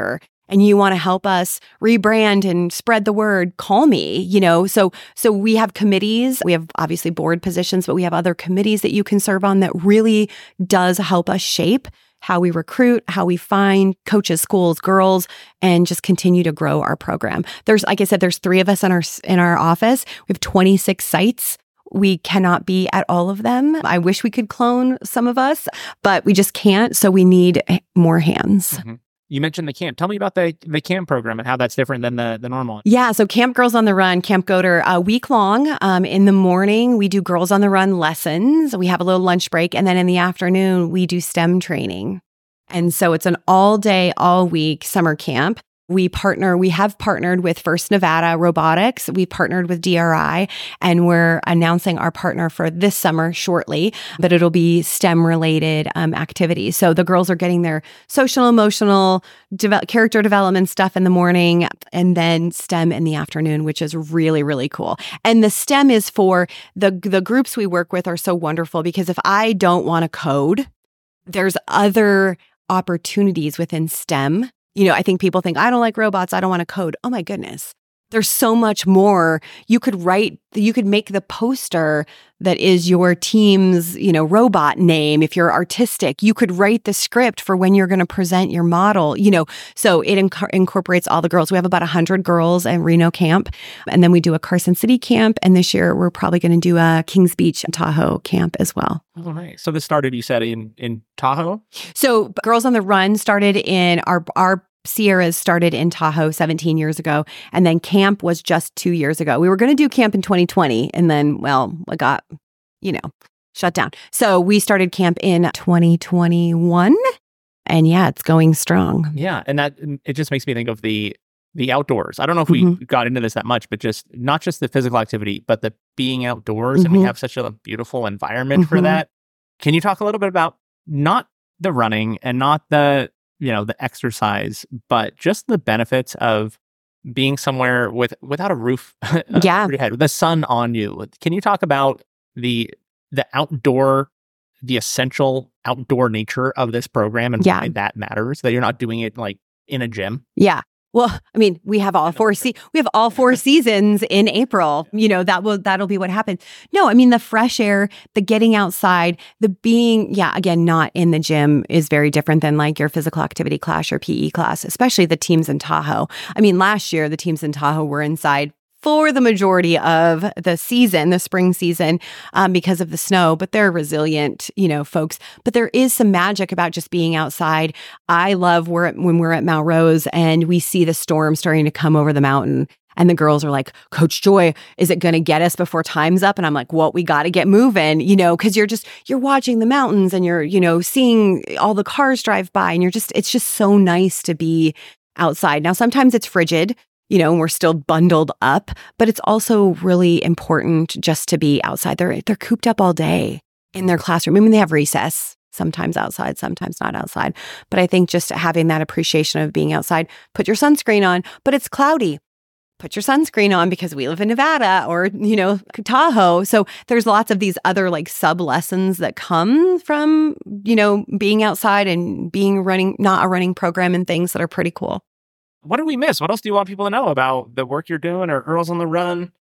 and you want to help us rebrand and spread the word, call me, you know. So so we have committees. We have obviously board positions, but we have other committees that you can serve on that really does help us shape how we recruit, how we find coaches, schools, girls, and just continue to grow our program. There's, like I said, there's three of us in our in our office. We have twenty-six sites. We cannot be at all of them. I wish we could clone some of us, but we just can't. So we need more hands. Mm-hmm. You mentioned the camp. Tell me about the the camp program and how that's different than the, the normal one. Yeah, so Camp Girls on the Run, Camp Goater, a week long. Um, in the morning, we do Girls on the Run lessons. We have a little lunch break. And then in the afternoon, we do STEM training. And so it's an all day, all week summer camp. We partner, we have partnered with First Nevada Robotics. We partnered with D R I, and we're announcing our partner for this summer shortly, but it'll be STEM related um, activities. So the girls are getting their social, emotional, de- character development stuff in the morning, and then STEM in the afternoon, which is really, really cool. And the STEM is for the, the groups we work with are so wonderful, because if I don't want to code, there's other opportunities within STEM. You know, I think people think, I don't like robots, I don't want to code. Oh my goodness. There's so much more. You could write, you could make the poster that is your team's, you know, robot name. If you're artistic, you could write the script for when you're going to present your model, you know. So it inc- incorporates all the girls. We have about one hundred girls at Reno camp. And then we do a Carson City camp. And this year, we're probably going to do a Kings Beach and Tahoe camp as well. Oh, nice. So this started, you said, in, in Tahoe? So Girls on the Run started in our, our Sierras started in Tahoe seventeen years ago. And then camp was just two years ago. We were going to do camp in twenty twenty. And then, well, I got, you know, shut down. So we started camp in twenty twenty-one. And yeah, it's going strong. Yeah. And that, it just makes me think of the the outdoors. I don't know if we mm-hmm. got into this that much, but just not just the physical activity, but the being outdoors. Mm-hmm. And we have such a beautiful environment mm-hmm. for that. Can you talk a little bit about not the running and not the, you know, the exercise, but just the benefits of being somewhere with without a roof yeah. over your head, with the sun on you? Can you talk about the the outdoor, the essential outdoor nature of this program and yeah. why that matters? That you're not doing it like in a gym? Yeah. Well, I mean, we have all four se- we have all four seasons in April. You know, that will that'll be what happens. No, I mean, the fresh air, the getting outside, the being, yeah, again, not in the gym is very different than like your physical activity class or P E class, especially the teams in Tahoe. I mean, last year the teams in Tahoe were inside for the majority of the season, the spring season, um, because of the snow, but they're resilient, you know, folks. But there is some magic about just being outside. I love we're at, when we're at Mount Rose and we see the storm starting to come over the mountain. And the girls are like, Coach Joy, is it going to get us before time's up? And I'm like, well, we got to get moving, you know, because you're just, you're watching the mountains and you're, you know, seeing all the cars drive by and you're just, it's just so nice to be outside. Now, sometimes it's frigid. You know, and we're still bundled up, but it's also really important just to be outside. They're they're cooped up all day in their classroom. I mean, they have recess, sometimes outside, sometimes not outside. But I think just having that appreciation of being outside, put your sunscreen on, but it's cloudy. Put your sunscreen on because we live in Nevada or, you know, Tahoe. So there's lots of these other like sub lessons that come from, you know, being outside and being running, not a running program and things that are pretty cool. What did we miss? What else do you want people to know about the work you're doing or Girls on the Run?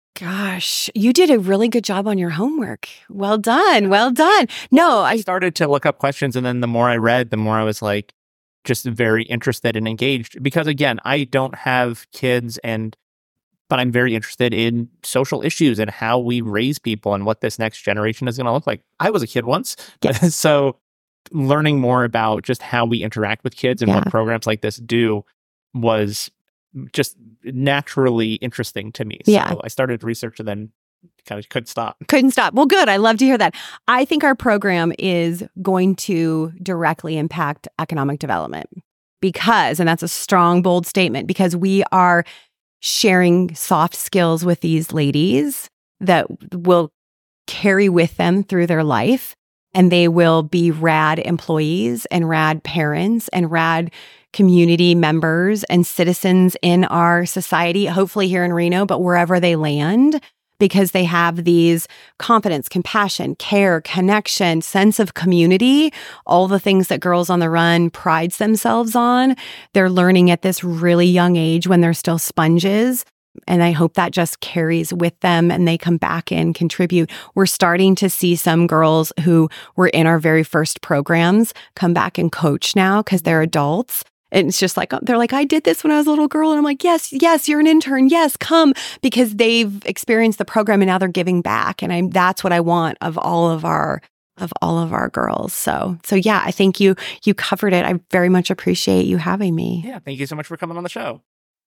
Gosh, you did a really good job on your homework. Well done. Well done. No, I started to look up questions, and then the more I read, the more I was like just very interested and engaged. Because again, I don't have kids, and but I'm very interested in social issues and how we raise people and what this next generation is going to look like. I was a kid once. Yes. So learning more about just how we interact with kids and yeah. what programs like this do was just naturally interesting to me. So yeah. I started research and then kind of couldn't stop. Couldn't stop. Well, good. I love to hear that. I think our program is going to directly impact economic development because, and that's a strong, bold statement, because we are sharing soft skills with these ladies that will carry with them through their life. And they will be rad employees and rad parents and rad community members and citizens in our society, hopefully here in Reno, but wherever they land, because they have these confidence, compassion, care, connection, sense of community, all the things that Girls on the Run prides themselves on. They're learning at this really young age when they're still sponges. And I hope that just carries with them and they come back and contribute. We're starting to see some girls who were in our very first programs come back and coach now because they're adults. And it's just like, they're like, I did this when I was a little girl. And I'm like, yes, yes, you're an intern. Yes, come. Because they've experienced the program and now they're giving back. And I that's what I want of all of our of all of our girls. So, so yeah, I think you you covered it. I very much appreciate you having me. Yeah, thank you so much for coming on the show.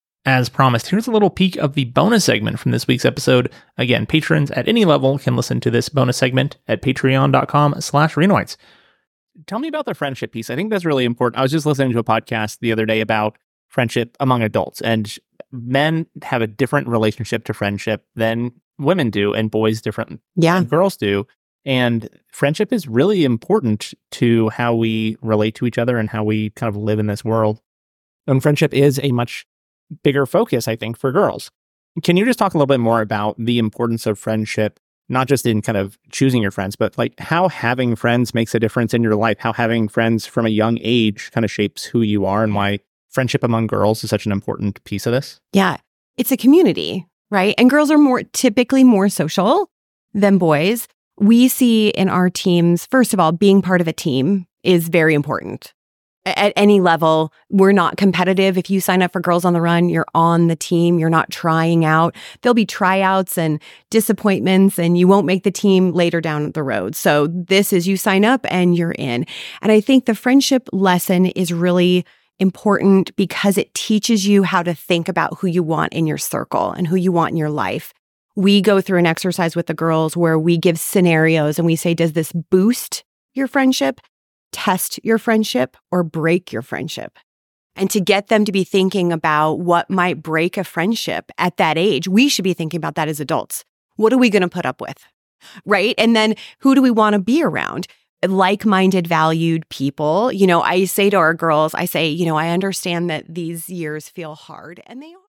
As promised, here's a little peek of the bonus segment from this week's episode. Again, patrons at any level can listen to this bonus segment at patreon.com slash Renoites. Tell me about the friendship piece. I think that's really important. I was just listening to a podcast the other day about friendship among adults, and men have a different relationship to friendship than women do, and boys different yeah. than girls do. And friendship is really important to how we relate to each other and how we kind of live in this world. And friendship is a much bigger focus, I think, for girls. Can you just talk a little bit more about the importance of friendship, not just in kind of choosing your friends, but like how having friends makes a difference in your life, how having friends from a young age kind of shapes who you are, and why friendship among girls is such an important piece of this? Yeah, it's a community, right? And girls are more typically more social than boys. We see in our teams, first of all, being part of a team is very important. At any level, we're not competitive. If you sign up for Girls on the Run, you're on the team. You're not trying out. There'll be tryouts and disappointments, and you won't make the team later down the road. So this is you sign up and you're in. And I think the friendship lesson is really important because it teaches you how to think about who you want in your circle and who you want in your life. We go through an exercise with the girls where we give scenarios and we say, does this boost your friendship, test your friendship, or break your friendship? And to get them to be thinking about what might break a friendship at that age, we should be thinking about that as adults. What are we going to put up with? Right? And then who do we want to be around? Like-minded, valued people. You know, I say to our girls, I say, you know, I understand that these years feel hard, and they are.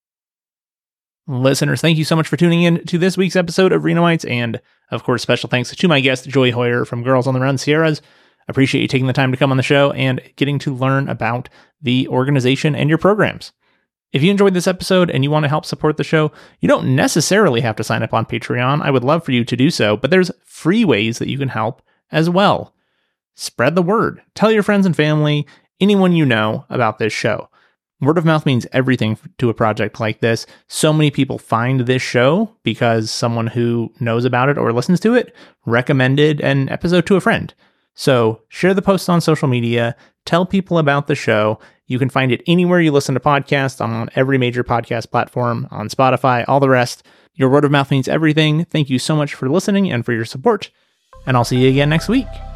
Listeners, thank you so much for tuning in to this week's episode of Renoites. And of course, special thanks to my guest, Joy Hoyer from Girls on the Run Sierras. Appreciate you taking the time to come on the show and getting to learn about the organization and your programs. If you enjoyed this episode and you want to help support the show, you don't necessarily have to sign up on Patreon. I would love for you to do so, but there's free ways that you can help as well. Spread the word. Tell your friends and family, anyone you know, about this show. Word of mouth means everything to a project like this. So many people find this show because someone who knows about it or listens to it recommended an episode to a friend. So share the posts on social media, tell people about the show. You can find it anywhere you listen to podcasts, on every major podcast platform, on Spotify, all the rest. Your word of mouth means everything. Thank you so much for listening and for your support, and I'll see you again next week.